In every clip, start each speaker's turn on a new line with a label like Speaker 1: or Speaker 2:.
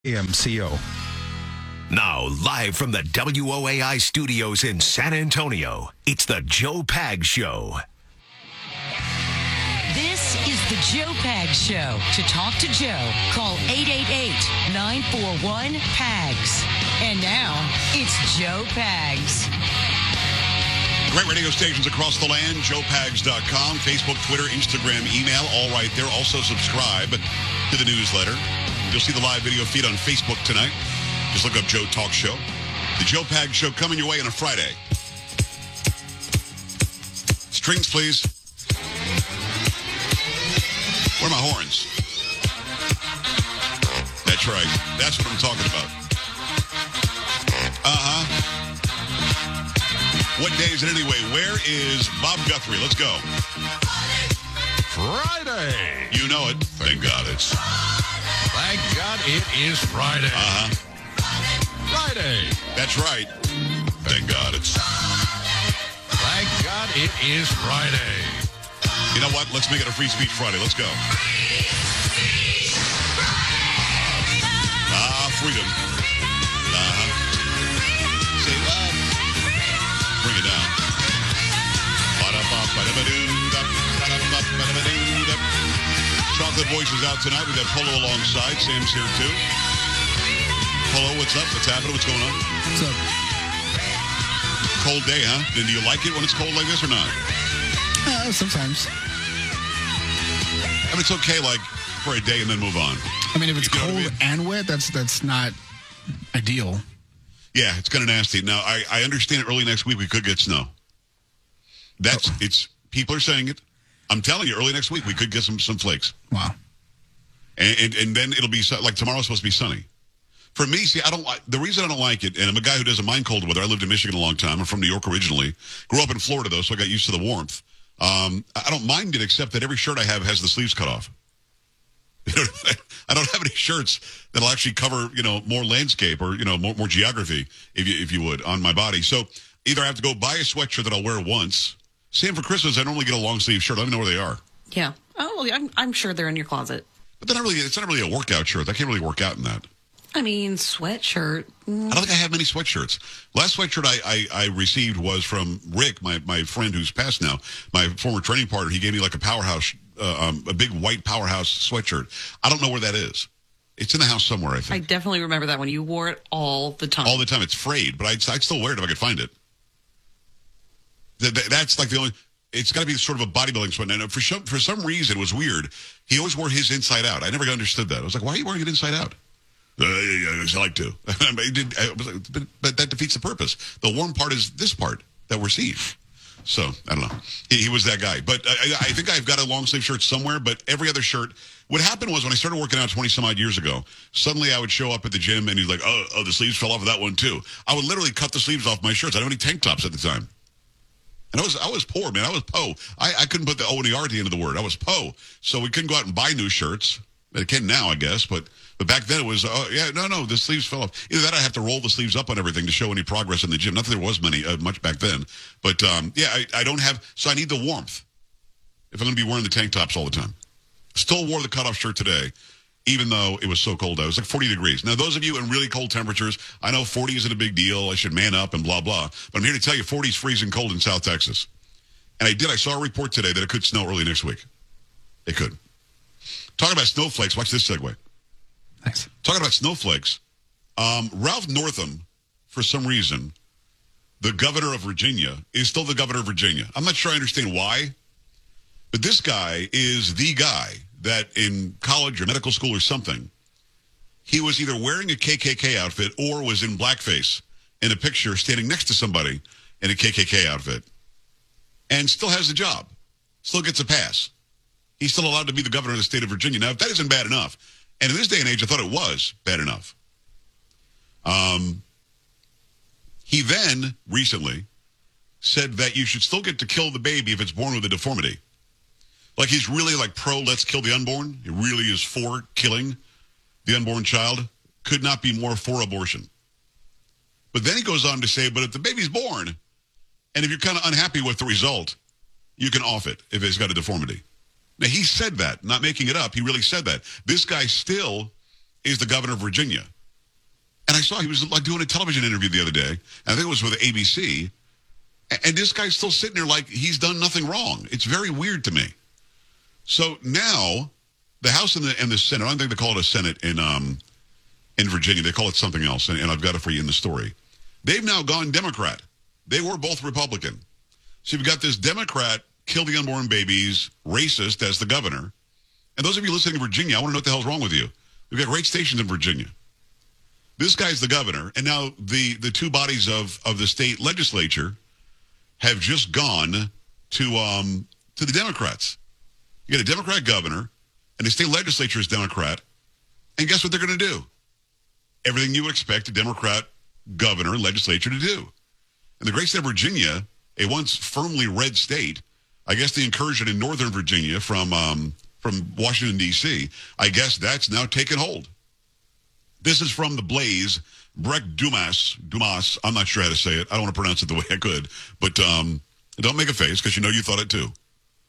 Speaker 1: AMCO.
Speaker 2: Now, live from the WOAI studios in San Antonio, it's the Joe Pags Show.
Speaker 3: This is the Joe Pags Show. To talk to Joe, call 888-941-PAGS. And now, it's Joe Pags.
Speaker 4: Great radio stations across the land, joepags.com, Facebook, Twitter, Instagram, email, all right there. Also subscribe to the newsletter. You'll see the live video feed on Facebook tonight. Just look up Joe Talk Show. The Joe Pags Show coming your way on a Friday. Strings, please. Where are my horns? That's right. That's what I'm talking about. What day is it anyway? Where is Bob Guthrie? Let's go.
Speaker 5: Friday.
Speaker 4: You know it. Thank God it's...
Speaker 5: Thank God it is Friday. Friday.
Speaker 4: That's right. Thank God it's...
Speaker 5: Thank God it is Friday.
Speaker 4: You know what? Let's make it a Free Speech Friday. Let's go. Freedom. Say what? Bring it down. Chocolate Voice is out tonight. We've got Polo alongside. Sam's here too. Polo, what's up? What's happening? What's going on?
Speaker 1: What's up?
Speaker 4: Cold day, huh? Do you like it when it's cold like this or not?
Speaker 1: Sometimes.
Speaker 4: I mean, it's okay, like, for a day and then move on.
Speaker 1: I mean, if it's
Speaker 4: You know what I
Speaker 1: cold
Speaker 4: mean?
Speaker 1: and wet, that's not ideal.
Speaker 4: Yeah, it's kind of nasty. Now, I understand early next week we could get snow. People are saying it. I'm telling you, early next week we could get some flakes.
Speaker 1: Wow.
Speaker 4: And then it'll be, like, tomorrow's supposed to be sunny. For me, see, the reason I don't like it, and I'm a guy who doesn't mind cold weather. I lived in Michigan a long time. I'm from New York originally. Grew up in Florida, though, so I got used to the warmth. I don't mind it, except that every shirt I have has the sleeves cut off. I don't have any shirts that'll actually cover, more landscape or, more geography, if you would, on my body. So either I have to go buy a sweatshirt that I'll wear once. Same for Christmas. I normally get a long sleeve shirt. I don't even know where they are.
Speaker 6: Yeah. Oh, well, I'm sure they're in your closet.
Speaker 4: But it's not really a workout shirt. I can't really work out in that.
Speaker 6: I mean, sweatshirt.
Speaker 4: I don't think I have many sweatshirts. Last sweatshirt I received was from Rick, my friend who's passed now, my former training partner. He gave me like a powerhouse, a big white powerhouse sweatshirt. I don't know where that is. It's in the house somewhere, I
Speaker 6: I
Speaker 4: think.
Speaker 6: definitely remember that one. You wore it all the time.
Speaker 4: All the time. It's frayed, but I'd still wear it if I could find it. That's like the only... It's got to be sort of a bodybuilding sweat. And for some reason, it was weird. He always wore his inside out. I never understood that. I was like, why are you wearing it inside out? I just like to. But that defeats the purpose. The warm part is this part that we're seeing. So, I don't know. He was that guy. But I think I've got a long sleeve shirt somewhere, but every other shirt... What happened was when I started working out 20 some odd years ago, suddenly I would show up at the gym and he's like, oh, the sleeves fell off of that one too. I would literally cut the sleeves off my shirts. I didn't have any tank tops at the time. And I was poor, man. I was po. I couldn't put the O and the R at the end of the word. I was po. So we couldn't go out and buy new shirts. It can now, I guess, but back then it was, the sleeves fell off. Either that or I have to roll the sleeves up on everything to show any progress in the gym. Not that there was much back then. But, I don't have, so I need the warmth if I'm going to be wearing the tank tops all the time. Still wore the cutoff shirt today, even though it was so cold out. It was like 40 degrees. Now, those of you in really cold temperatures, I know 40 isn't a big deal. I should man up and blah, blah. But I'm here to tell you 40 is freezing cold in South Texas. And I saw a report today that it could snow early next week. It could. Talking about snowflakes, watch this segue.
Speaker 1: Thanks.
Speaker 4: Talking about snowflakes, Ralph Northam, for some reason, the governor of Virginia, is still the governor of Virginia. I'm not sure I understand why, but this guy is the guy that in college or medical school or something, he was either wearing a KKK outfit or was in blackface in a picture standing next to somebody in a KKK outfit and still has the job, still gets a pass. He's still allowed to be the governor of the state of Virginia. Now, if that isn't bad enough, and in this day and age, I thought it was bad enough. He then recently said that you should still get to kill the baby if it's born with a deformity. Like he's really like pro let's kill the unborn. He really is for killing the unborn child. Could not be more for abortion. But then he goes on to say, but if the baby's born, and if you're kind of unhappy with the result, you can off it if it's got a deformity. Now, he said that, not making it up. He really said that. This guy still is the governor of Virginia. And I saw he was like doing a television interview the other day. And I think it was with ABC. And this guy's still sitting there like he's done nothing wrong. It's very weird to me. So now the House and the Senate, I don't think they call it a Senate in Virginia. They call it something else. And I've got it for you in the story. They've now gone Democrat. They were both Republican. So you've got this Democrat, kill the unborn babies, racist as the governor. And those of you listening in Virginia, I want to know what the hell's wrong with you. We've got great stations in Virginia. This guy's the governor, and now the two bodies of the state legislature have just gone to the Democrats. You got a Democrat governor, and the state legislature is Democrat, and guess what they're going to do? Everything you would expect a Democrat governor and legislature to do. In the great state of Virginia, a once firmly red state, I guess the incursion in northern Virginia from Washington, D.C., I guess that's now taken hold. This is from The Blaze. Breck Dumas, I'm not sure how to say it. I don't want to pronounce it the way I could. But don't make a face because you thought it too.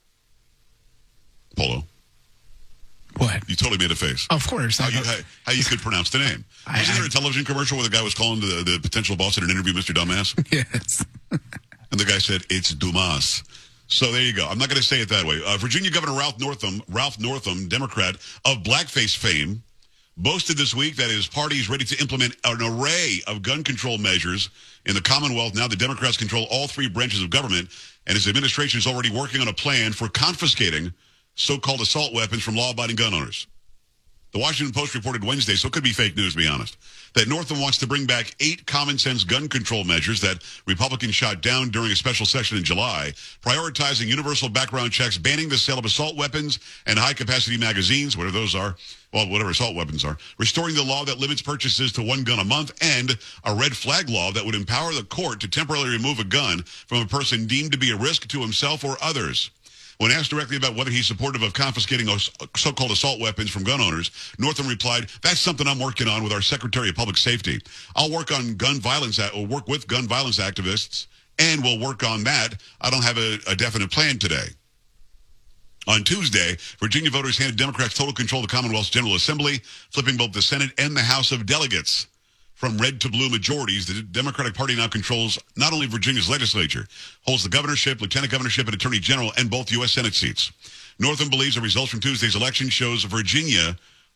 Speaker 4: Polo.
Speaker 1: What?
Speaker 4: You totally made a face.
Speaker 1: Of course.
Speaker 4: How you could pronounce the name. Wasn't there a television commercial where the guy was calling the potential boss in an interview Mr. Dumbass?
Speaker 1: Yes.
Speaker 4: And the guy said, it's Dumas. So there you go. I'm not going to say it that way. Virginia Governor Ralph Northam, Democrat of blackface fame, boasted this week that his party is ready to implement an array of gun control measures in the Commonwealth. Now the Democrats control all three branches of government, and his administration is already working on a plan for confiscating so-called assault weapons from law-abiding gun owners. The Washington Post reported Wednesday, so it could be fake news, to be honest, that Northam wants to bring back 8 common-sense gun control measures that Republicans shot down during a special session in July, prioritizing universal background checks, banning the sale of assault weapons and high-capacity magazines, whatever those are, well, whatever assault weapons are, restoring the law that limits purchases to 1 gun a month, and a red flag law that would empower the court to temporarily remove a gun from a person deemed to be a risk to himself or others. When asked directly about whether he's supportive of confiscating so-called assault weapons from gun owners, Northam replied, "That's something I'm working on with our Secretary of Public Safety. I'll work on gun violence, or work with gun violence activists, and we'll work on that. I don't have a definite plan today." On Tuesday, Virginia voters handed Democrats total control of the Commonwealth's General Assembly, flipping both the Senate and the House of Delegates. From red to blue majorities, the Democratic Party now controls not only Virginia's legislature, holds the governorship, lieutenant governorship, and attorney general, and both U.S. Senate seats. Northam believes the results from Tuesday's election shows Virginia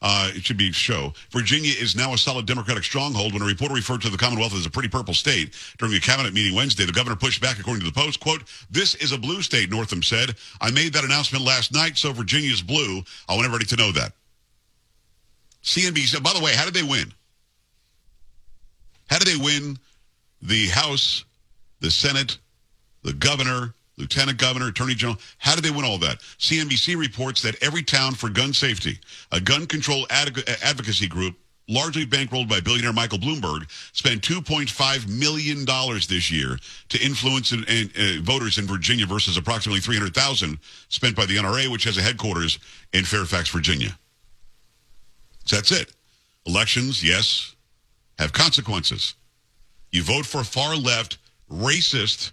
Speaker 4: is now a solid Democratic stronghold. When a reporter referred to the Commonwealth as a pretty purple state during a cabinet meeting Wednesday, the governor pushed back, according to the Post, quote, "This is a blue state," Northam said. "I made that announcement last night, so Virginia's blue. I want everybody to know that." CNBC, by the way, how did they win? How did they win the House, the Senate, the governor, lieutenant governor, attorney general? How did they win all that? CNBC reports that Every Town for Gun Safety, a gun control advocacy group largely bankrolled by billionaire Michael Bloomberg, spent $2.5 million this year to influence voters in Virginia versus approximately $300,000 spent by the NRA, which has a headquarters in Fairfax, Virginia. So that's it. Elections, yes, have consequences. You vote for far left, racist,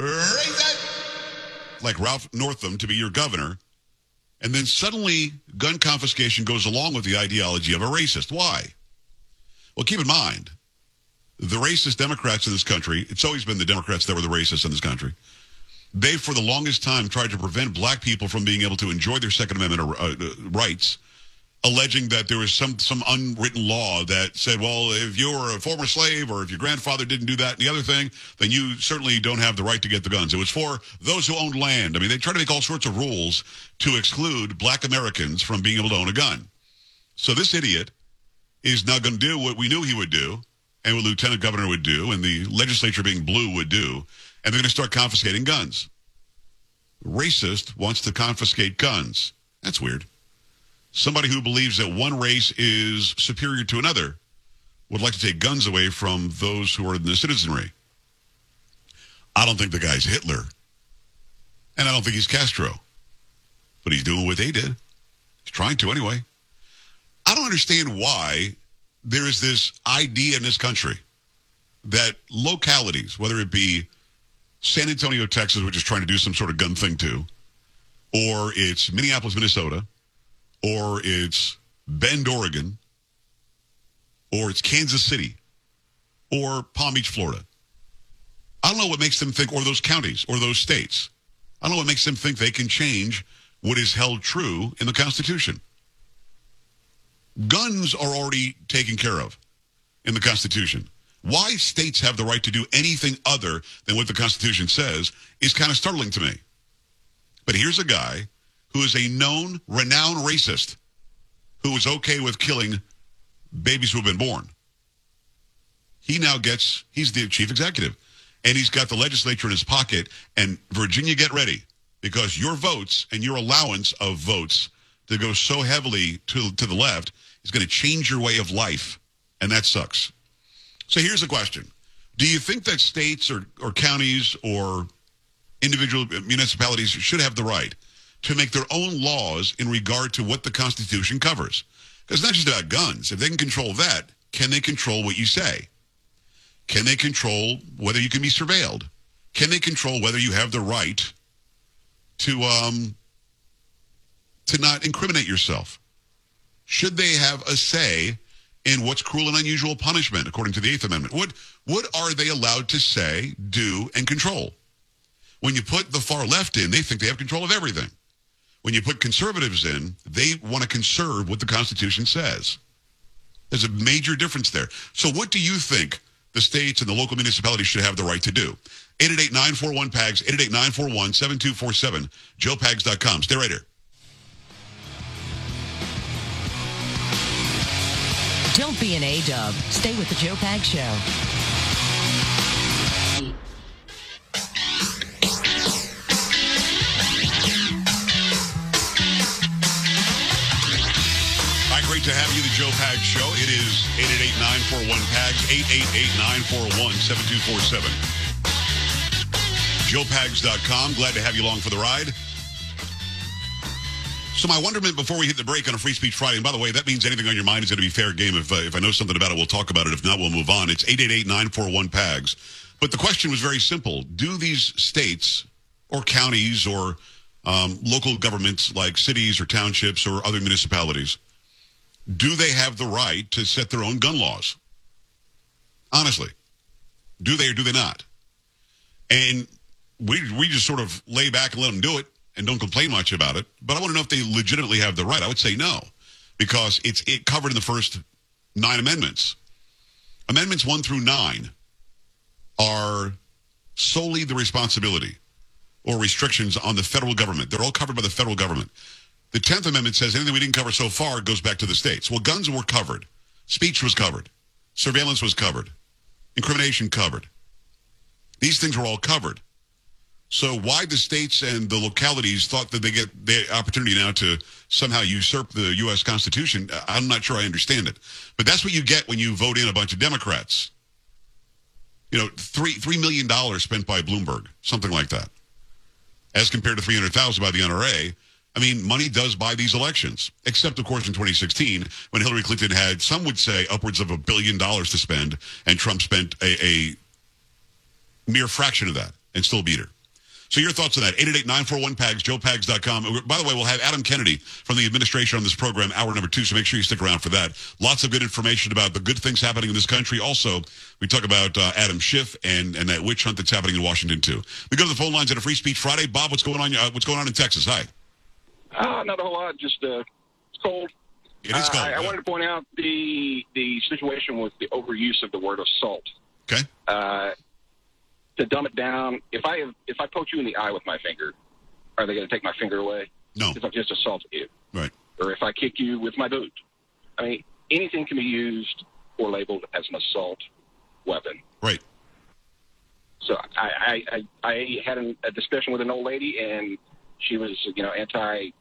Speaker 4: like Ralph Northam to be your governor, and then suddenly gun confiscation goes along with the ideology of a racist. Why? Well, keep in mind, the racist Democrats in this country, it's always been the Democrats that were the racists in this country. They, for the longest time, tried to prevent black people from being able to enjoy their Second Amendment rights, alleging that there was some unwritten law that said, well, if you were a former slave or if your grandfather didn't do that and the other thing, then you certainly don't have the right to get the guns. It was for those who owned land. I mean, they tried to make all sorts of rules to exclude black Americans from being able to own a gun. So this idiot is now going to do what we knew he would do and what Lieutenant Governor would do and the legislature being blue would do, and they're going to start confiscating guns. Racist wants to confiscate guns. That's weird. Somebody who believes that one race is superior to another would like to take guns away from those who are in the citizenry. I don't think the guy's Hitler. And I don't think he's Castro. But he's doing what they did. He's trying to anyway. I don't understand why there is this idea in this country that localities, whether it be San Antonio, Texas, which is trying to do some sort of gun thing too, or it's Minneapolis, Minnesota, or it's Bend, Oregon, or it's Kansas City, or Palm Beach, Florida. I don't know what makes them think, or those counties, or those states. I don't know what makes them think they can change what is held true in the Constitution. Guns are already taken care of in the Constitution. Why states have the right to do anything other than what the Constitution says is kind of startling to me. But here's a guy who is a known, renowned racist who is okay with killing babies who have been born. He's the chief executive, and he's got the legislature in his pocket. And Virginia, get ready, because your votes and your allowance of votes to go so heavily to the left is going to change your way of life, and that sucks. So here's the question. Do you think that states or counties or individual municipalities should have the right to make their own laws in regard to what the Constitution covers? Because it's not just about guns. If they can control that, can they control what you say? Can they control whether you can be surveilled? Can they control whether you have the right to not incriminate yourself? Should they have a say in what's cruel and unusual punishment, according to the Eighth Amendment? What are they allowed to say, do, and control? When you put the far left in, they think they have control of everything. When you put conservatives in, they want to conserve what the Constitution says. There's a major difference there. So what do you think the states and the local municipalities should have the right to do? 888-941-PAGS, 888-941-7247, joepags.com. Stay right here.
Speaker 3: Don't be an A-dub. Stay with the Joe Pags Show.
Speaker 4: Great to have you, the Joe Pags Show. It is 888-941-PAGS, 888-941-7247. joepags.com. Glad to have you along for the ride. So my wonderment before we hit the break on a Free Speech Friday, and by the way, that means anything on your mind is going to be fair game. If I know something about it, we'll talk about it. If not, we'll move on. It's 888-941-PAGS. But the question was very simple. Do these states or counties or local governments like cities or townships or other municipalities, do they have the right to set their own gun laws? Honestly, do they or do they not? And we just sort of lay back and let them do it and don't complain much about it. But I want to know if they legitimately have the right. I would say no, because it's covered in the first 9 amendments. Amendments 1 through 9 are solely the responsibility or restrictions on the federal government. They're all covered by the federal government. The 10th Amendment says anything we didn't cover so far goes back to the states. Well, guns were covered. Speech was covered. Surveillance was covered. Incrimination covered. These things were all covered. So why the states and the localities thought that they get the opportunity now to somehow usurp the U.S. Constitution, I'm not sure I understand it. But that's what you get when you vote in a bunch of Democrats. You know, $3 million spent by Bloomberg, something like that, as compared to $300,000 by the NRA. I mean, money does buy these elections, except, of course, in 2016, when Hillary Clinton had, some would say, upwards of $1 billion to spend, and Trump spent a mere fraction of that and still beat her. So your thoughts on that? 888-941-PAGS, joepags.com. By the way, we'll have Adam Kennedy from the administration on this program, hour number 2, so make sure you stick around for that. Lots of good information about the good things happening in this country. Also, we talk about Adam Schiff and that witch hunt that's happening in Washington, too. We go to the phone lines at a Free Speech Friday. Bob, what's going on in Texas? Hi.
Speaker 7: Not a whole lot. Just it's cold.
Speaker 4: It is cold.
Speaker 7: I wanted to point out the situation with the overuse of the word assault.
Speaker 4: Okay.
Speaker 7: To dumb it down, if I poke you in the eye with my finger, are they going to take my finger away?
Speaker 4: No.
Speaker 7: Because I've just assaulted you.
Speaker 4: Right.
Speaker 7: Or if I kick you with my boot. I mean, anything can be used or labeled as an assault weapon.
Speaker 4: Right.
Speaker 7: So I had a discussion with an old lady, and she was, anti,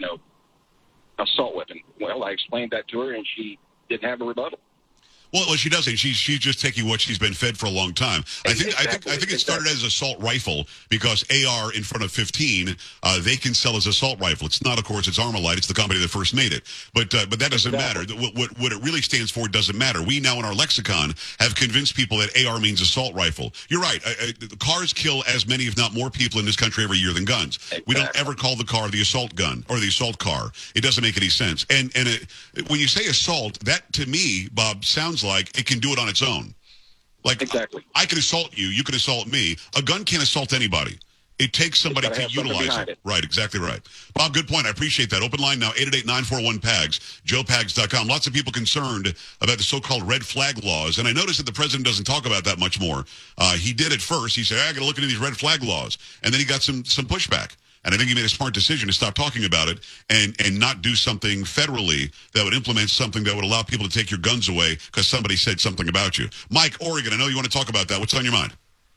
Speaker 7: assault weapon. Well, I explained that to her, and she didn't have a rebuttal.
Speaker 4: Well, she doesn't. She's just taking what she's been fed for a long time. I think it started as assault rifle because AR in front of 15, they can sell as assault rifle. It's not, of course, it's Armalite. It's the company that first made it. But that doesn't matter. What it really stands for doesn't matter. We now in our lexicon have convinced people that AR means assault rifle. You're right. Cars kill as many, if not more, people in this country every year than guns. Exactly. We don't ever call the car the assault gun or the assault car. It doesn't make any sense. And when you say assault, that to me, Bob, sounds like it can do it on its own. Like,
Speaker 7: Exactly.
Speaker 4: I can assault you. You can assault me. A gun can't assault anybody. It takes somebody
Speaker 7: gotta
Speaker 4: to
Speaker 7: have something
Speaker 4: utilize
Speaker 7: behind
Speaker 4: it.
Speaker 7: it.
Speaker 4: Right, exactly right. Bob, good point. I appreciate that. Open line now, 888-941-PAGS, joepags.com. Lots of people concerned about the so-called red flag laws, and I noticed that the president doesn't talk about that much more. He did at first. He said, I got to look into these red flag laws, and then he got some pushback. And I think he made a smart decision to stop talking about it and not do something federally that would implement something that would allow people to take your guns away because somebody said something about you. Mike, Oregon, I know you want to talk about that. What's on your mind?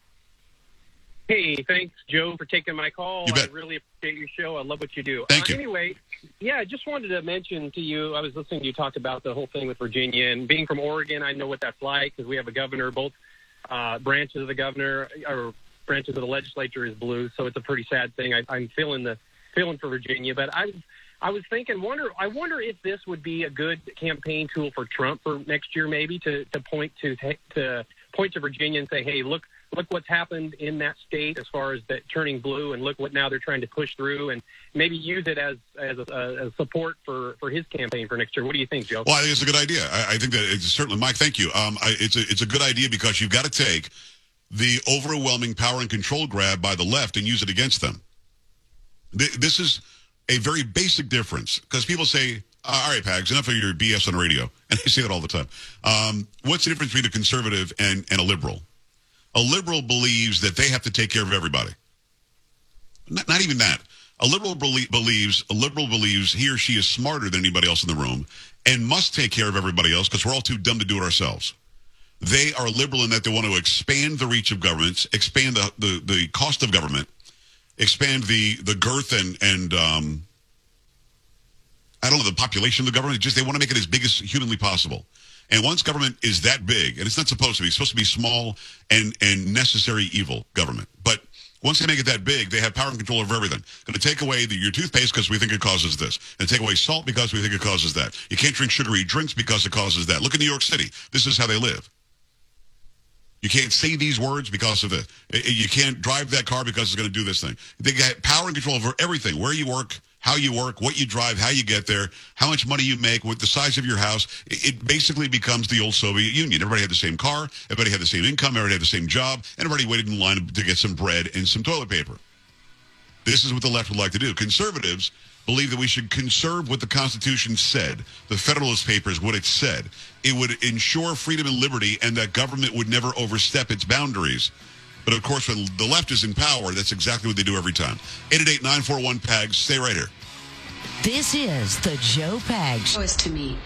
Speaker 8: Hey, thanks, Joe, for taking my call.
Speaker 4: You bet.
Speaker 8: I really appreciate your show. I love what you do.
Speaker 4: Thank you.
Speaker 8: Anyway, yeah, I just wanted to mention to you, I was listening to you talk about the whole thing with Virginia. And being from Oregon, I know what that's like because we have a governor, both branches of the governor or branches of the legislature is blue. So it's a pretty sad thing. I'm feeling for Virginia. But I was thinking, I wonder if this would be a good campaign tool for Trump for next year, maybe to point to Virginia and say, hey, look what's happened in that state as far as that turning blue, and look what now they're trying to push through, and maybe use it as a support for his campaign for next year. What do you think, Joe?
Speaker 4: Well, I think it's a good idea. I think that it's certainly, Mike, thank you. It's a good idea because you've got to take the overwhelming power and control grab by the left and use it against them. This is a very basic difference because people say, all right, Pags, enough of your BS on the radio. And I say that all the time. What's the difference between a conservative and a liberal? A liberal believes that they have to take care of everybody. Not even that. A liberal believes he or she is smarter than anybody else in the room and must take care of everybody else because we're all too dumb to do it ourselves. They are liberal in that they want to expand the reach of governments, expand the cost of government, expand the girth and I don't know, the population of the government. Just they want to make it as big as humanly possible. And once government is that big, and it's not supposed to be, it's supposed to be small and necessary evil government. But once they make it that big, they have power and control over everything. Going to take away your toothpaste because we think it causes this. And take away salt because we think it causes that. You can't drink sugary drinks because it causes that. Look at New York City. This is how they live. You can't say these words because of it. You can't drive that car because it's going to do this thing. They got power and control over everything. Where you work, how you work, what you drive, how you get there, how much money you make, what the size of your house. It basically becomes the old Soviet Union. Everybody had the same car. Everybody had the same income. Everybody had the same job. And everybody waited in line to get some bread and some toilet paper. This is what the left would like to do. Conservatives believe that we should conserve what the Constitution said, the Federalist Papers, what it said. It would ensure freedom and liberty and that government would never overstep its boundaries. But, of course, when the left is in power, that's exactly what they do every time. 888-941-PAGS. Stay right here.
Speaker 3: This is the Joe Pags Show.
Speaker 6: It's to me.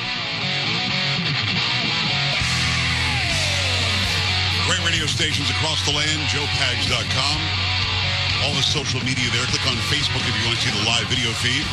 Speaker 4: Great radio stations across the land, joepags.com. All the social media there. Click on Facebook if you want to see the live video feed.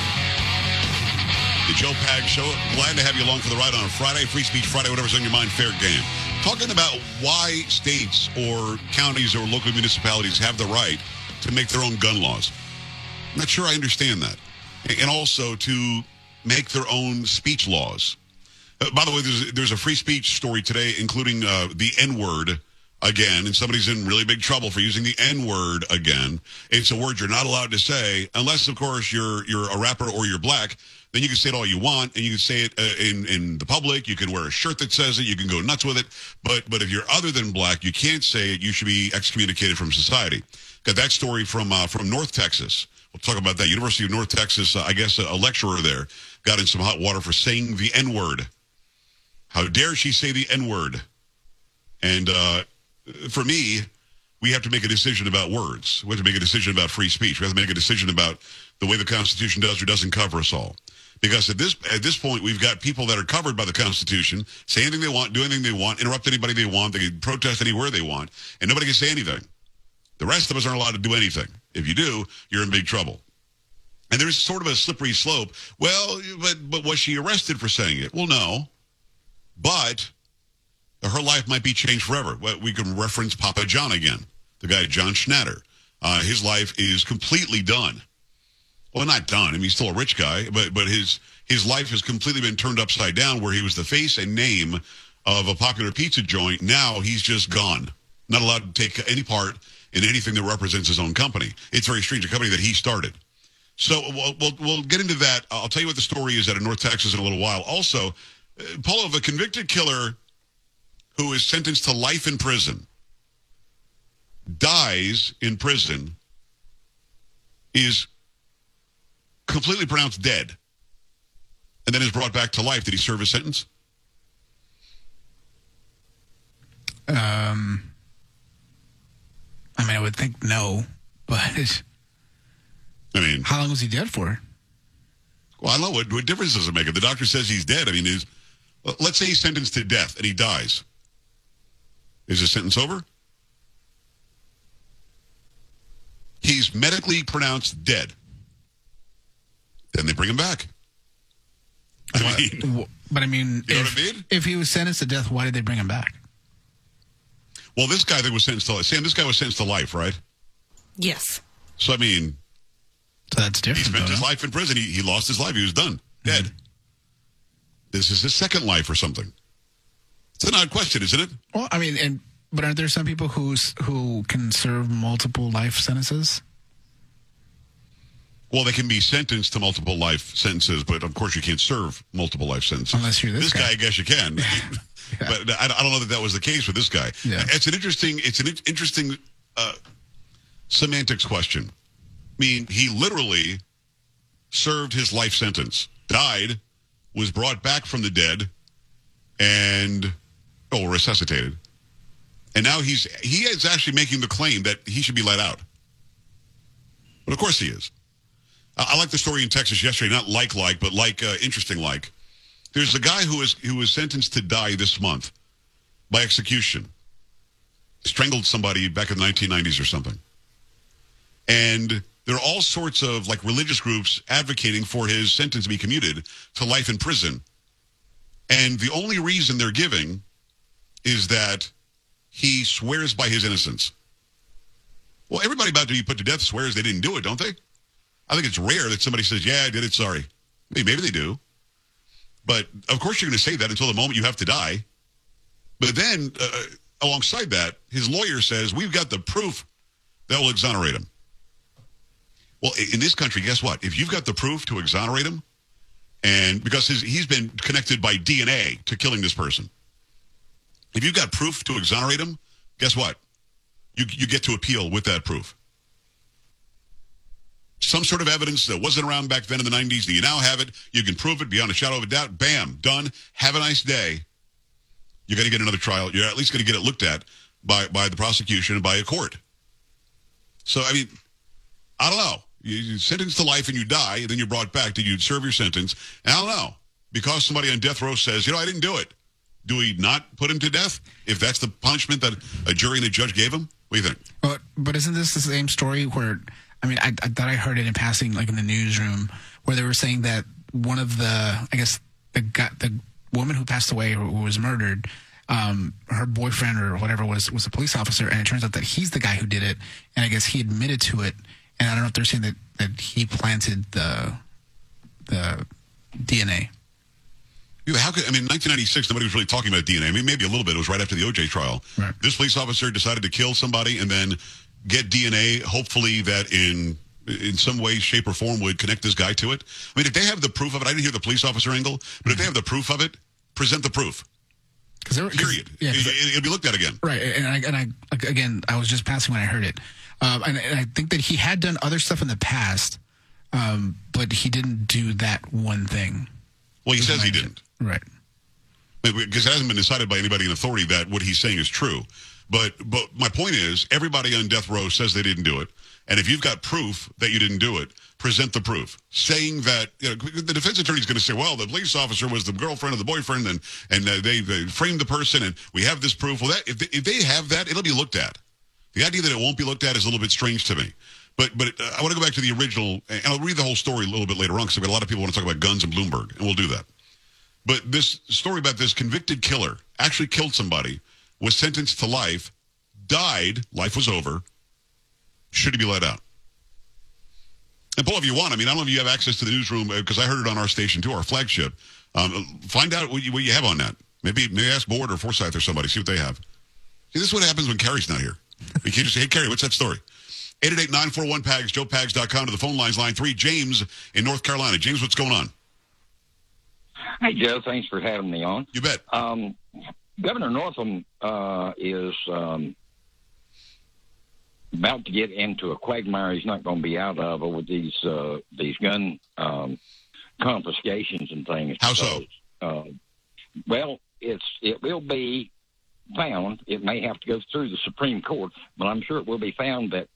Speaker 4: The Joe Pags Show. Glad to have you along for the ride on a Friday. Free Speech Friday, whatever's on your mind, fair game. Talking about why states or counties or local municipalities have the right to make their own gun laws. I'm not sure I understand that. And also to make their own speech laws. By the way, there's a free speech story today, including the N-word again, and somebody's in really big trouble for using the N-word again. It's a word you're not allowed to say, unless, of course, you're a rapper or you're black. Then you can say it all you want, and you can say it in the public. You can wear a shirt that says it. You can go nuts with it. But if you're other than black, you can't say it. You should be excommunicated from society. Got that story from North Texas. We'll talk about that. University of North Texas, I guess a lecturer there got in some hot water for saying the N-word. How dare she say the N-word? And for me, we have to make a decision about words. We have to make a decision about free speech. We have to make a decision about the way the Constitution does or doesn't cover us all. Because at this point, we've got people that are covered by the Constitution, say anything they want, do anything they want, interrupt anybody they want, they can protest anywhere they want, and nobody can say anything. The rest of us aren't allowed to do anything. If you do, you're in big trouble. And there's sort of a slippery slope. Well, but was she arrested for saying it? Well, no. But her life might be changed forever. We can reference Papa John again, the guy John Schnatter. His life is completely done. Well, not done. I mean, he's still a rich guy, but his life has completely been turned upside down where he was the face and name of a popular pizza joint. Now he's just gone. Not allowed to take any part in anything that represents his own company. It's very strange, a company that he started. So we'll get into that. I'll tell you what the story is out of North Texas in a little while. Also, Paulo, of a convicted killer who is sentenced to life in prison dies in prison, is completely pronounced dead, and then is brought back to life, did he serve his sentence?
Speaker 1: I mean, I would think no, but
Speaker 4: I mean,
Speaker 1: how long was he dead for?
Speaker 4: Well, I don't know. What difference does it make? If the doctor says he's dead, I mean, let's say he's sentenced to death and he dies. Is his sentence over? He's medically pronounced dead. Then they bring him back.
Speaker 1: But I mean,
Speaker 4: you know what I mean?
Speaker 1: If he was sentenced to death, why did they bring him back?
Speaker 4: Well, this guy that was sentenced to life. Sam, this guy was sentenced to life, right?
Speaker 6: Yes.
Speaker 4: So, I mean,
Speaker 1: so that's different.
Speaker 4: He spent his life in prison. He lost his life. He was done. Dead. Mm-hmm. This is his second life or something. It's an odd question, isn't it?
Speaker 1: Well, I mean, but aren't there some people who can serve multiple life sentences?
Speaker 4: Well, they can be sentenced to multiple life sentences, but of course you can't serve multiple life sentences.
Speaker 1: Unless you're this guy.
Speaker 4: I guess you can. Yeah. But I don't know that was the case with this guy.
Speaker 1: Yeah.
Speaker 4: It's an interesting semantics question. I mean, he literally served his life sentence, died, was brought back from the dead, and resuscitated, and now he is actually making the claim that he should be let out. But of course he is. I like the story in Texas yesterday, not but interesting. There's a guy who was sentenced to die this month by execution. Strangled somebody back in the 1990s or something. And there are all sorts of religious groups advocating for his sentence to be commuted to life in prison. And the only reason they're giving is that he swears by his innocence. Well, everybody about to be put to death swears they didn't do it, don't they? I think it's rare that somebody says, yeah, I did it, sorry. Maybe they do. But, of course, you're going to say that until the moment you have to die. But then, alongside that, his lawyer says, we've got the proof that will exonerate him. Well, in this country, guess what? If you've got the proof to exonerate him, and because he's been connected by DNA to killing this person, if you've got proof to exonerate him, guess what? You get to appeal with that proof. Some sort of evidence that wasn't around back then in the 90s, that you now have it, you can prove it beyond a shadow of a doubt, bam, done, have a nice day. You're going to get another trial. You're at least going to get it looked at by the prosecution and by a court. So, I mean, I don't know. You sentenced to life and you die, and then you're brought back. Did you serve your sentence? And I don't know. Because somebody on death row says, I didn't do it. Do we not put him to death if that's the punishment that a jury and a judge gave him? What do you think?
Speaker 1: But isn't this the same story where, I mean, I thought I heard it in passing, in the newsroom, where they were saying that one of the, I guess, the woman who passed away, who was murdered, her boyfriend or whatever was a police officer, and it turns out that he's the guy who did it, and I guess he admitted to it, and I don't know if they're saying that he planted the DNA.
Speaker 4: How could, 1996, nobody was really talking about DNA. Maybe a little bit. It was right after the OJ trial.
Speaker 1: Right.
Speaker 4: This police officer decided to kill somebody and then get DNA, hopefully that in some way, shape, or form would connect this guy to it. If they have the proof of it, I didn't hear the police officer angle, but if they have the proof of it, present the proof. Period.
Speaker 1: Yeah,
Speaker 4: it'll be looked at again.
Speaker 1: Right. And I was just passing when I heard it. And I think that he had done other stuff in the past, but he didn't do that one thing.
Speaker 4: Well, he says he didn't.
Speaker 1: Right.
Speaker 4: Because it hasn't been decided by anybody in authority that what he's saying is true. But my point is, everybody on death row says they didn't do it. And if you've got proof that you didn't do it, present the proof. Saying that, the defense attorney is going to say, well, the police officer was the girlfriend of the boyfriend, and they framed the person, and we have this proof. Well, if they have that, it'll be looked at. The idea that it won't be looked at is a little bit strange to me. But I want to go back to the original, and I'll read the whole story a little bit later on, because I've got a lot of people want to talk about guns and Bloomberg, and we'll do that. But this story about this convicted killer, actually killed somebody, was sentenced to life, died, life was over. Should he be let out? And Paul, if you want, I don't know if you have access to the newsroom, because I heard it on our station too, our flagship. Find out what you have on that. Maybe ask Board or Forsyth or somebody, see what they have. See, this is what happens when Carrie's not here. You can't just say, hey, Carrie, what's that story? 888-941-PAGS, joepags.com to the phone lines, line 3. James in North Carolina. James, what's going on?
Speaker 9: Hi, Joe. Thanks for having me on.
Speaker 4: You bet.
Speaker 9: Governor Northam is about to get into a quagmire he's not going to be out of with these gun confiscations and things.
Speaker 4: How so?
Speaker 9: Well, it will be found. It may have to go through the Supreme Court, but I'm sure it will be found that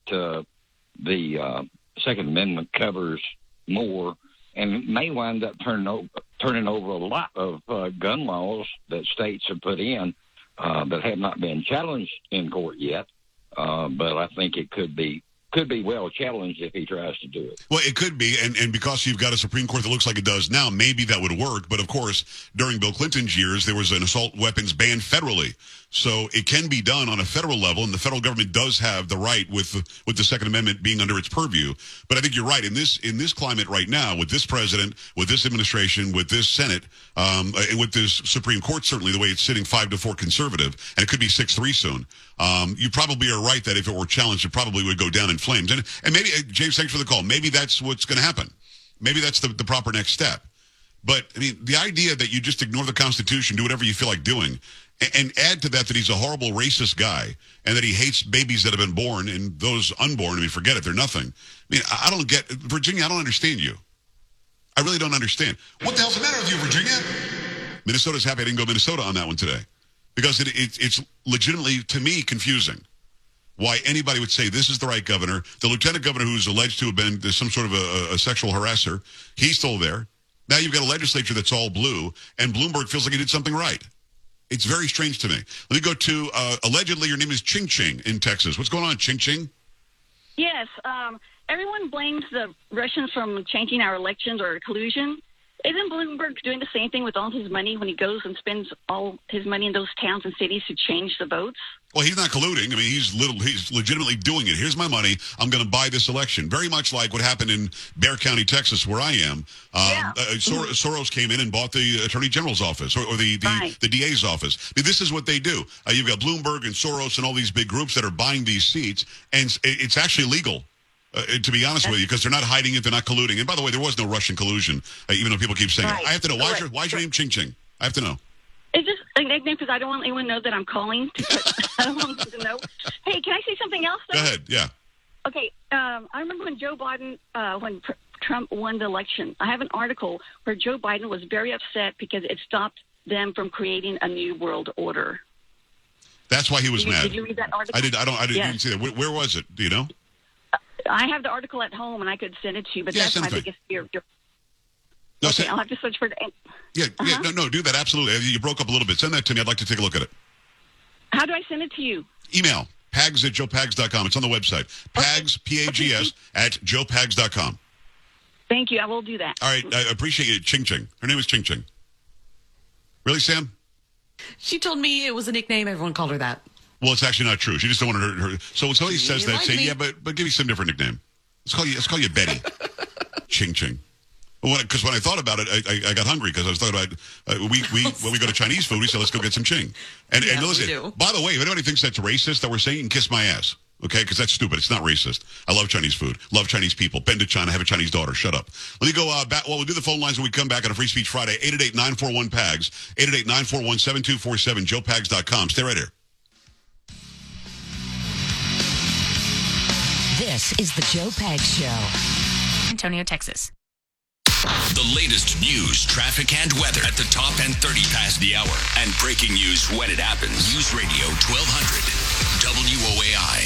Speaker 9: the Second Amendment covers more, and it may wind up turning over a lot of gun laws that states have put in that have not been challenged in court yet. But I think it could be well challenged if he tries to do it.
Speaker 4: Well, it could be, and because you've got a Supreme Court that looks like it does now, maybe that would work. But of course, during Bill Clinton's years, there was an assault weapons ban federally, so it can be done on a federal level, and the federal government does have the right with the Second Amendment being under its purview. But I think you're right in this climate right now, with this president, with this administration, with this Senate, and with this Supreme Court, certainly the way it's sitting 5-4 conservative, and it could be 6-3 soon. You probably are right that if it were challenged, it probably would go down in flames. And maybe, James, thanks for the call. Maybe that's what's going to happen. Maybe that's the proper next step. But, I mean, the idea that you just ignore the Constitution, do whatever you feel like doing, and add to that he's a horrible racist guy and that he hates babies that have been born and those unborn, I mean, forget it, they're nothing. I mean, I don't get, Virginia, I don't understand you. I really don't understand. What the hell's the matter with you, Virginia? Minnesota's happy I didn't go Minnesota on that one today. Because it's legitimately, to me, confusing why anybody would say this is the right governor. The lieutenant governor who's alleged to have been some sort of a sexual harasser, he's still there. Now you've got a legislature that's all blue, and Bloomberg feels like he did something right. It's very strange to me. Let me go to, allegedly, your name is Ching Ching in Texas. What's going on, Ching Ching?
Speaker 10: Yes. Everyone blames the Russians from changing our elections or collusion. Isn't Bloomberg doing the same thing with all his money when he goes and spends all his money in those towns and cities to change the votes?
Speaker 4: Well, he's not colluding. I mean, he's legitimately doing it. Here's my money. I'm going to buy this election. Very much like what happened in Bexar County, Texas, where I am. Soros came in and bought the Attorney General's office or the DA's office. This is what they do. You've got Bloomberg and Soros and all these big groups that are buying these seats, and it's actually legal. To be honest with you, because they're not hiding it, they're not colluding. And by the way, there was no Russian collusion, even though people keep saying it. I have to know, why is your name Ching Ching? I have to know.
Speaker 10: It's just a nickname because I don't want anyone to know that I'm calling. I don't want them to know. Hey, can I say something else, though?
Speaker 4: Go ahead, yeah.
Speaker 10: Okay, I remember when Joe Biden, when Trump won the election, I have an article where Joe Biden was very upset because it stopped them from creating a new world order.
Speaker 4: That's why he was mad.
Speaker 10: Did you read that article?
Speaker 4: I didn't even see that. Where was it? Do you know?
Speaker 10: I have the article at home, and I could send it to you, but that's my biggest fear.
Speaker 4: No,
Speaker 10: okay, I'll have to search for it.
Speaker 4: No, do that, absolutely. You broke up a little bit. Send that to me. I'd like to take a look at it.
Speaker 10: How do I send it to you?
Speaker 4: Email, pags@joepags.com. It's on the website. Pags, P-A-G-S, at joepags.com.
Speaker 10: Thank you. I will do that.
Speaker 4: All right, I appreciate it. Ching Ching. Her name is Ching Ching. Really, Sam?
Speaker 6: She told me it was a nickname. Everyone called her that.
Speaker 4: Well, it's actually not true. She just don't want to hurt her. So when somebody says that, say, yeah, but give me some different nickname. Let's call you Betty. Ching Ching. Because when I thought about it, I got hungry because I was thinking about when we go to Chinese food, we say, let's go get some Ching. And listen, by the way, if anybody thinks that's racist that we're saying, you can kiss my ass. Okay? Because that's stupid. It's not racist. I love Chinese food. Love Chinese people. Been to China. Have a Chinese daughter. Shut up. Let me go back. Well, we'll do the phone lines when we come back on a Free Speech Friday. 888-941-PAGS. 888-941-7247. JoePags.com. Stay right here.
Speaker 3: This is the Joe Pags Show. Antonio, Texas.
Speaker 2: The latest news, traffic, and weather at the top and 30 past the hour. And breaking news when it happens. News Radio 1200 WOAI.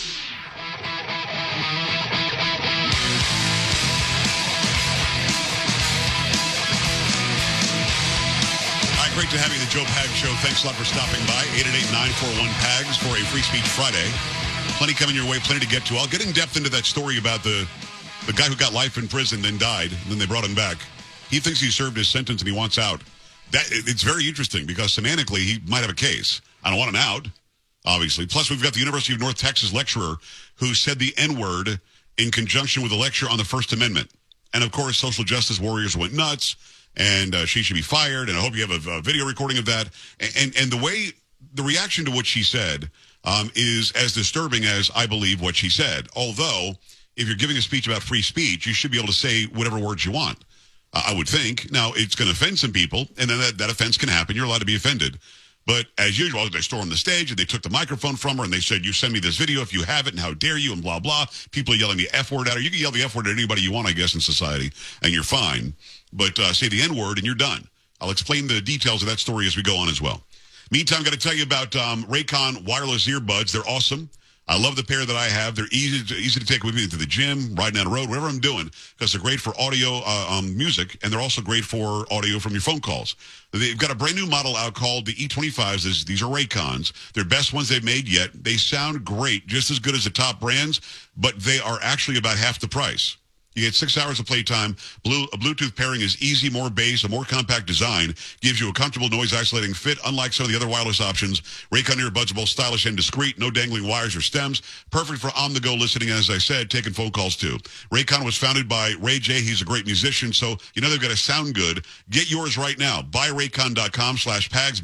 Speaker 4: All right, great to have you, the Joe Pags Show. Thanks a lot for stopping by. 888-941-PAGS for a Free Speech Friday. Plenty coming your way, plenty to get to. I'll get in depth into that story about the guy who got life in prison, then died, and then they brought him back. He thinks he served his sentence and he wants out. It's very interesting because semantically he might have a case. I don't want him out, obviously. Plus, we've got the University of North Texas lecturer who said the N-word in conjunction with a lecture on the First Amendment. And, of course, social justice warriors went nuts, and she should be fired, and I hope you have a video recording of that. And the reaction to what she said is as disturbing as I believe what she said. Although, if you're giving a speech about free speech, you should be able to say whatever words you want, I would think. Now, it's going to offend some people, and then that offense can happen. You're allowed to be offended. But as usual, they stormed the stage and they took the microphone from her and they said, you send me this video if you have it and how dare you and blah, blah. People are yelling the F word at her. You can yell the F word at anybody you want, I guess, in society, and you're fine. But say the N word and you're done. I'll explain the details of that story as we go on as well. Meantime, I'm going to tell you about Raycon wireless earbuds. They're awesome. I love the pair that I have. They're easy to take with me to the gym, riding down the road, whatever I'm doing, because they're great for audio music, and they're also great for audio from your phone calls. They've got a brand new model out called the E25s. These are Raycons. They're best ones they've made yet. They sound great, just as good as the top brands, but they are actually about half the price. You get 6 hours of playtime. A Bluetooth pairing is easy, more bass, a more compact design. Gives you a comfortable noise-isolating fit, unlike some of the other wireless options. Raycon earbuds are both stylish and discreet. No dangling wires or stems. Perfect for on-the-go listening, and as I said, taking phone calls too. Raycon was founded by Ray J. He's a great musician, so you know they've got to sound good. Get yours right now. BuyRaycon.com/PAGS,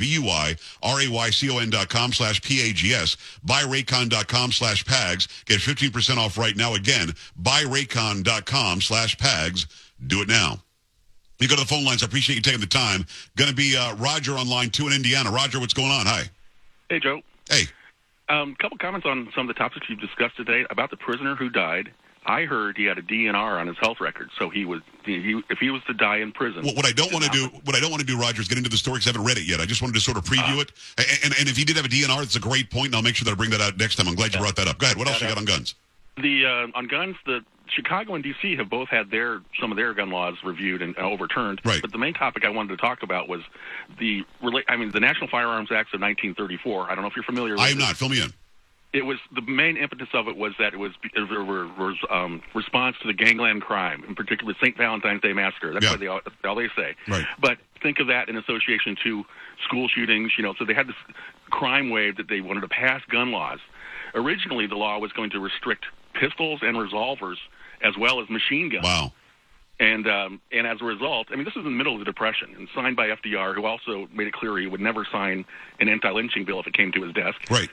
Speaker 4: BuyRaycon.com/PAGS. BuyRaycon.com/PAGS. Get 15% off right now. Again, BuyRaycon.com/PAGS. Do it now. You go to the phone lines. I appreciate you taking the time. Going to be Roger on line 2 in Indiana. Roger, what's going on? Hi.
Speaker 11: Hey, Joe.
Speaker 4: Hey.
Speaker 11: Couple comments on some of the topics you've discussed today about the prisoner who died. I heard he had a DNR on his health record, so if he was to die in prison.
Speaker 4: Well, what I don't want to do, Roger, is get into the story because I haven't read it yet. I just wanted to sort of preview it. And if he did have a DNR, it's a great point, and I'll make sure that I bring that out next time. I'm glad you brought that up. Go ahead. What else you got on guns?
Speaker 11: On guns, the Chicago and D.C. have both had some of their gun laws reviewed and overturned.
Speaker 4: Right.
Speaker 11: But the main topic I wanted to talk about was the National Firearms Act of 1934. I don't know if you're familiar with it.
Speaker 4: I am not. Fill me in.
Speaker 11: It was the main impetus of it was that it was response to the gangland crime, in particular St. Valentine's Day Massacre. That's what all they say.
Speaker 4: Right.
Speaker 11: But think of that in association to school shootings. So they had this crime wave that they wanted to pass gun laws. Originally, the law was going to restrict pistols and revolvers as well as machine guns.
Speaker 4: Wow.
Speaker 11: And as a result, this is in the middle of the Depression, and signed by FDR, who also made it clear he would never sign an anti-lynching bill if it came to his desk.
Speaker 4: Right.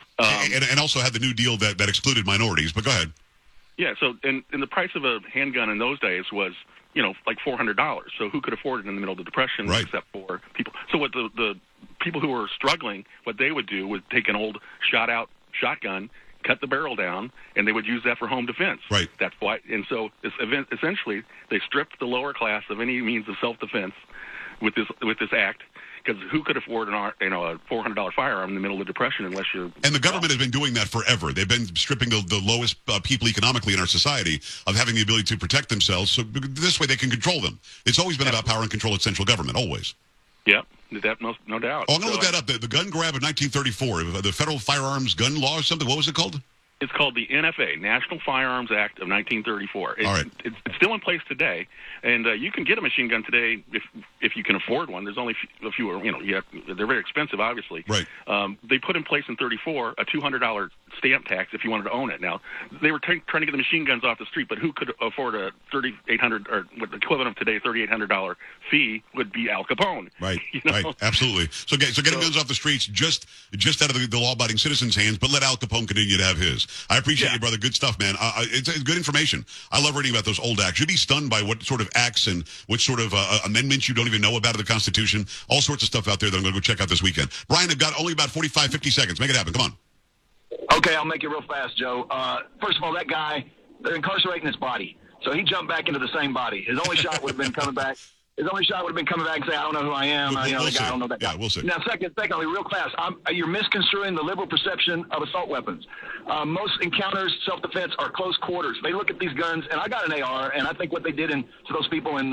Speaker 4: And also had the New Deal that excluded minorities. But go ahead.
Speaker 11: Yeah. So, and the price of a handgun in those days was, like $400. So who could afford it in the middle of the Depression except for people? So what the people who were struggling, what they would do was take an old shot-out shotgun, cut the barrel down, and they would use that for home defense.
Speaker 4: Right.
Speaker 11: That's why. And so essentially, they stripped the lower class of any means of self-defense with this act. Because who could afford a $400 firearm in the middle of the Depression unless you're...
Speaker 4: And the government has been doing that forever. They've been stripping the lowest people economically in our society of having the ability to protect themselves. So this way they can control them. It's always been about power and control at central government, always.
Speaker 11: Yep, no doubt.
Speaker 4: Oh, I'm going to look that up. The gun grab of 1934, the Federal Firearms Gun Law or something. What was it called?
Speaker 11: It's called the NFA, National Firearms Act of 1934.
Speaker 4: All right.
Speaker 11: It's still in place today, and you can get a machine gun today if you can afford one. There's only a few, they're very expensive, obviously.
Speaker 4: Right.
Speaker 11: They put in place in 34 a $200 stamp tax if you wanted to own it. Now, they were trying to get the machine guns off the street, but who could afford a $3,800 or what the equivalent of today $3,800 fee would be Al Capone.
Speaker 4: Right. Right. Absolutely. So getting guns off the streets just out of the law-abiding citizens' hands, but let Al Capone continue to have his. I appreciate you, brother. Good stuff, man. It's good information. I love reading about those old acts. You'd be stunned by what sort of acts and what sort of amendments you don't even know about in the Constitution. All sorts of stuff out there that I'm going to go check out this weekend. Brian, I've got only about 45, 50 seconds. Make it happen. Come on.
Speaker 12: Okay, I'll make it real fast, Joe. First of all, that guy, they're incarcerating his body. So he jumped back into the same body. His only shot would have been coming back. His only shot would have been coming back and say, I don't know who I am. I don't know that guy.
Speaker 4: Yeah, we'll see.
Speaker 12: Now, secondly, real fast, you're misconstruing the liberal perception of assault weapons. Most encounters, self-defense, are close quarters. They look at these guns, and I got an AR, and I think what they did to those people in,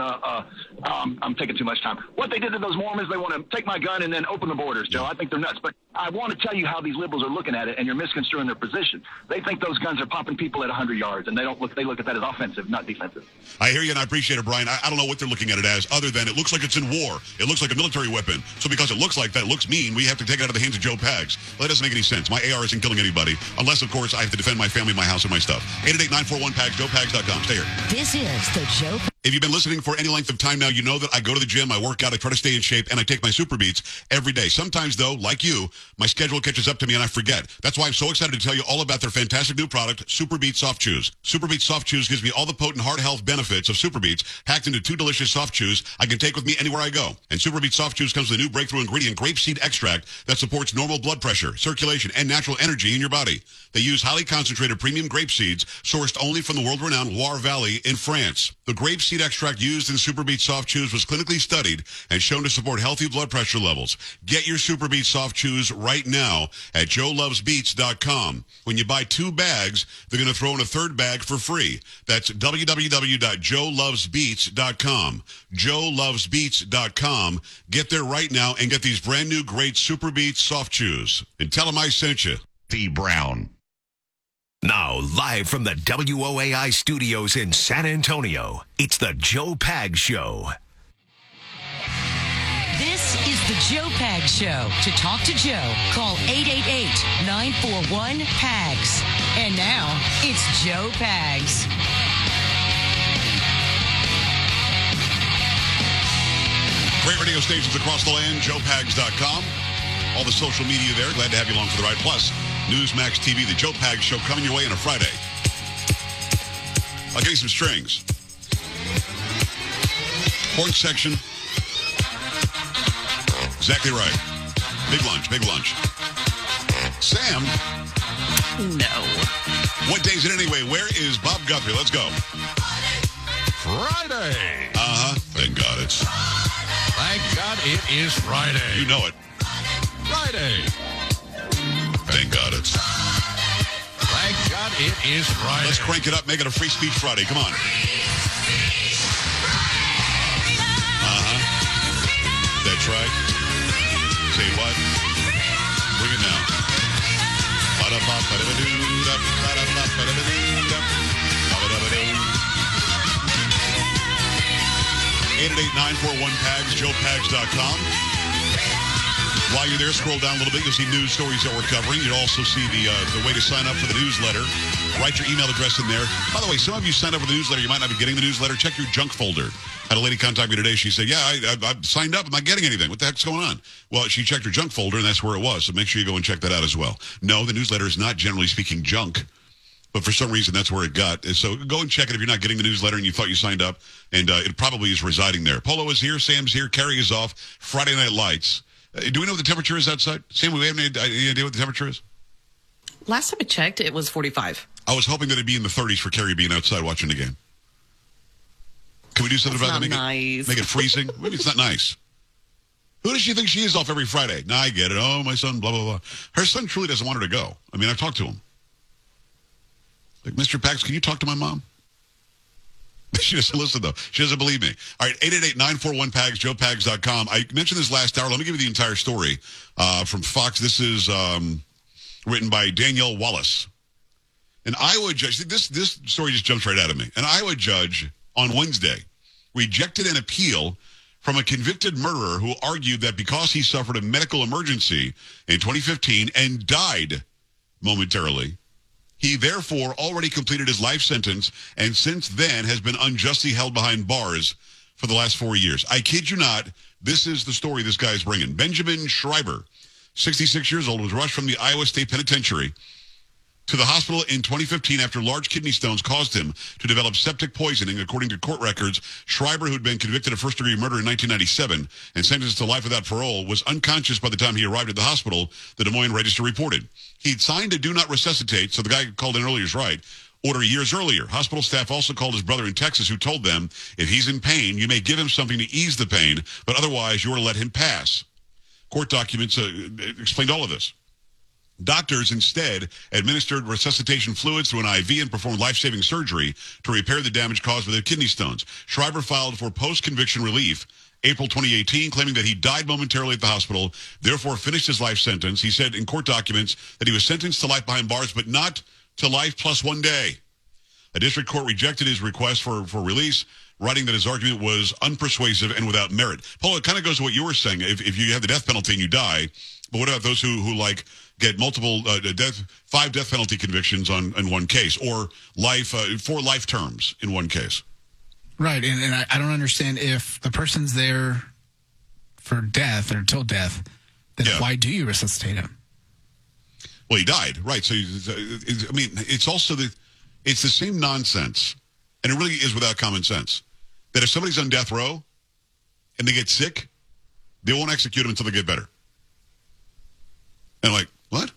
Speaker 12: I'm taking too much time. What they did to those Mormons, they want to take my gun and then open the borders, Joe. I think they're nuts. But I want to tell you how these liberals are looking at it, and you're misconstruing their position. They think those guns are popping people at 100 yards, and they look at that as offensive, not defensive.
Speaker 4: I hear you, and I appreciate it, Brian. I don't know what they're looking at it as, other than it looks like it's in war. It looks like a military weapon. So because it looks like that, it looks mean, we have to take it out of the hands of Joe Pags. Well, that doesn't make any sense. My AR isn't killing anybody, unless, of course, I have to defend my family, my house, and my stuff. 888-941-PAGS, JoePags.com. Stay here.
Speaker 3: This is the Joe
Speaker 4: If you've been listening for any length of time now, you know that I go to the gym, I work out, I try to stay in shape, and I take my Super Beats every day. Sometimes, though, like you, my schedule catches up to me and I forget. That's why I'm so excited to tell you all about their fantastic new product, Super Beats Soft Chews. Super Beats Soft Chews gives me all the potent heart health benefits of Super Beats, packed into 2 delicious soft chews I can take with me anywhere I go. And Super Beats Soft Chews comes with a new breakthrough ingredient, grapeseed extract, that supports normal blood pressure, circulation, and natural energy in your body. They use highly concentrated premium grape seeds sourced only from the world-renowned Loire Valley in France. The grapeseed extract used in Super Beats Soft Chews was clinically studied and shown to support healthy blood pressure levels. Get your Super Beats Soft Chews right now at joelovesbeats.com. When you buy 2 bags, they're going to throw in a 3rd bag for free. That's www.joelovesbeats.com. joelovesbeats.com. Get there right now and get these brand new great Super Beats Soft Chews. And tell them I sent you.
Speaker 2: B. Brown. Now, live from the WOAI studios in San Antonio, it's the Joe Pags Show.
Speaker 3: This is the Joe Pags Show. To talk to Joe, call 888-941-PAGS. And now, it's Joe Pags.
Speaker 4: Great radio stations across the land, joepags.com. All the social media there. Glad to have you along for the ride. Plus, Newsmax TV, the Joe Pags Show coming your way on a Friday. I'll give you some strings. Horn section. Exactly right. Big lunch, big lunch. Sam.
Speaker 6: No.
Speaker 4: What day is it anyway? Where is Bob Guthrie? Let's go.
Speaker 5: Friday.
Speaker 4: Thank God it's...
Speaker 5: Thank God it is Friday.
Speaker 4: You know it.
Speaker 5: Friday.
Speaker 4: Thank God it's...
Speaker 5: Thank God it is Friday.
Speaker 4: Let's crank it up, make it a Free Speech Friday. Come on. That's right. Say what? Bring it now. 888-941-PAGS, joepags.com. While you're there, scroll down a little bit. You'll see news stories that we're covering. You'll also see the way to sign up for the newsletter. Write your email address in there. By the way, some of you signed up for the newsletter. You might not be getting the newsletter. Check your junk folder. I had a lady contact me today. She said, yeah, I signed up. I'm not getting anything. What the heck's going on? Well, she checked her junk folder, and that's where it was. So make sure you go and check that out as well. No, the newsletter is not, generally speaking, junk. But for some reason, that's where it got. So go and check it if you're not getting the newsletter and you thought you signed up. And it probably is residing there. Polo is here. Sam's here. Carrie is off. Friday Night Lights. Do we know what the temperature is outside? Sam, we have any idea what the temperature is?
Speaker 6: Last time I checked, it was 45.
Speaker 4: I was hoping that it'd be in the 30s for Carrie being outside watching the game. Can we do something about that? Make it freezing? Maybe it's not nice. Who does she think she is off every Friday? Nah, I get it. Oh, my son, blah, blah, blah. Her son truly doesn't want her to go. I mean, I've talked to him. Like, Mr. Pax, can you talk to my mom? She doesn't listen, though. She doesn't believe me. All right, 888-941-PAGS, joepags.com. I mentioned this last hour. Let me give you the entire story from Fox. This is written by Danielle Wallace. An Iowa judge, this story just jumps right out of me. An Iowa judge on Wednesday rejected an appeal from a convicted murderer who argued that because he suffered a medical emergency in 2015 and died momentarily, he therefore already completed his life sentence and since then has been unjustly held behind bars for the last 4 years. I kid you not, this is the story this guy is bringing. Benjamin Schreiber, 66 years old, was rushed from the Iowa State Penitentiary to the hospital in 2015 after large kidney stones caused him to develop septic poisoning. According to court records, Schreiber, who'd been convicted of first-degree murder in 1997 and sentenced to life without parole, was unconscious by the time he arrived at the hospital, the Des Moines Register reported. He'd signed a do not resuscitate, so the guy called in earlier is right, order years earlier. Hospital staff also called his brother in Texas, who told them, if he's in pain, you may give him something to ease the pain, but otherwise you are to let him pass. Court documents explained all of this. Doctors instead administered resuscitation fluids through an IV and performed life-saving surgery to repair the damage caused by the kidney stones. Schreiber filed for post-conviction relief April 2018, claiming that he died momentarily at the hospital, therefore finished his life sentence. He said in court documents that he was sentenced to life behind bars, but not to life plus 1 day. A district court rejected his request for release, writing that his argument was unpersuasive and without merit. Paul, it kind of goes to what you were saying. If you have the death penalty and you die, but what about those who like get multiple 5 death penalty convictions in one case, or life 4 life terms in one case?
Speaker 1: Right, and I don't understand if the person's there for death or till death, then why do you resuscitate him?
Speaker 4: Well, he died, right? So, I mean, it's also it's the same nonsense, and it really is without common sense, that if somebody's on death row and they get sick, they won't execute them until they get better. And like, what?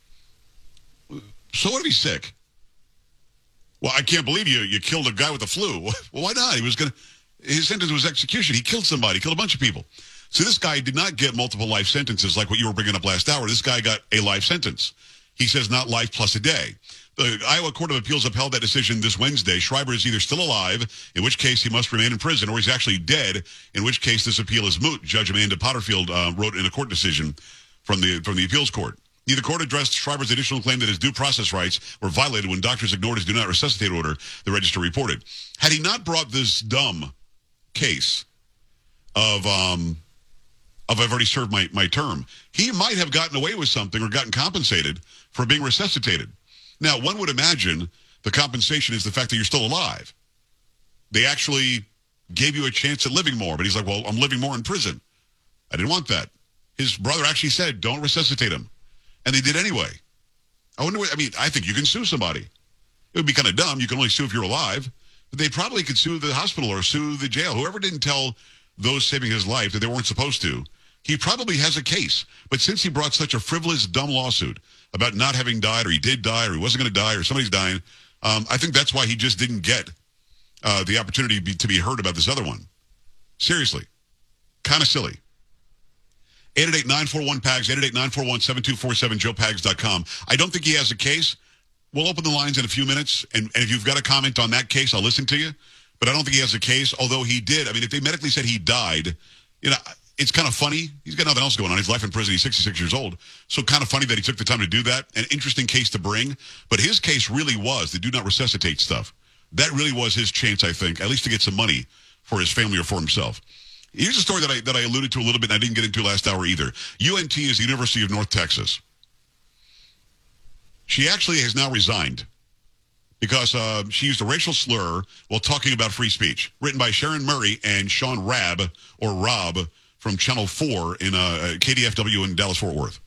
Speaker 4: So what if he's sick? Well, I can't believe you killed a guy with the flu. Well, why not? His sentence was execution. He killed somebody, killed a bunch of people. So this guy did not get multiple life sentences like what you were bringing up last hour. This guy got a life sentence. He says not life plus a day. The Iowa Court of Appeals upheld that decision this Wednesday. Schreiber is either still alive, in which case he must remain in prison, or he's actually dead, in which case this appeal is moot. Judge Amanda Potterfield wrote in a court decision from the appeals court. Neither court addressed Schreiber's additional claim that his due process rights were violated when doctors ignored his do not resuscitate order, the Register reported. Had he not brought this dumb case of I've already served my term, he might have gotten away with something or gotten compensated for being resuscitated. Now, one would imagine the compensation is the fact that you're still alive. They actually gave you a chance at living more, but he's like, well, I'm living more in prison. I didn't want that. His brother actually said, don't resuscitate him. And they did anyway. I think you can sue somebody. It would be kind of dumb. You can only sue if you're alive. But they probably could sue the hospital or sue the jail. Whoever didn't tell those saving his life that they weren't supposed to, he probably has a case. But since he brought such a frivolous, dumb lawsuit about not having died, or he did die, or he wasn't going to die, or somebody's dying, I think that's why he just didn't get the opportunity to be heard about this other one. Seriously. Kind of silly. 888-941-PAGS, 888-941-7247, joepags.com. I don't think he has a case. We'll open the lines in a few minutes, and if you've got a comment on that case, I'll listen to you. But I don't think he has a case, although he did. I mean, if they medically said he died, it's kind of funny. He's got nothing else going on. He's life in prison. He's 66 years old. So kind of funny that he took the time to do that. An interesting case to bring. But his case really was the do not resuscitate stuff. That really was his chance, I think, at least to get some money for his family or for himself. Here's a story that I alluded to a little bit, and I didn't get into last hour either. UNT is the University of North Texas. She actually has now resigned because she used a racial slur while talking about free speech. Written by Sharon Murray and Sean Robb from Channel 4 in KDFW in Dallas-Fort Worth.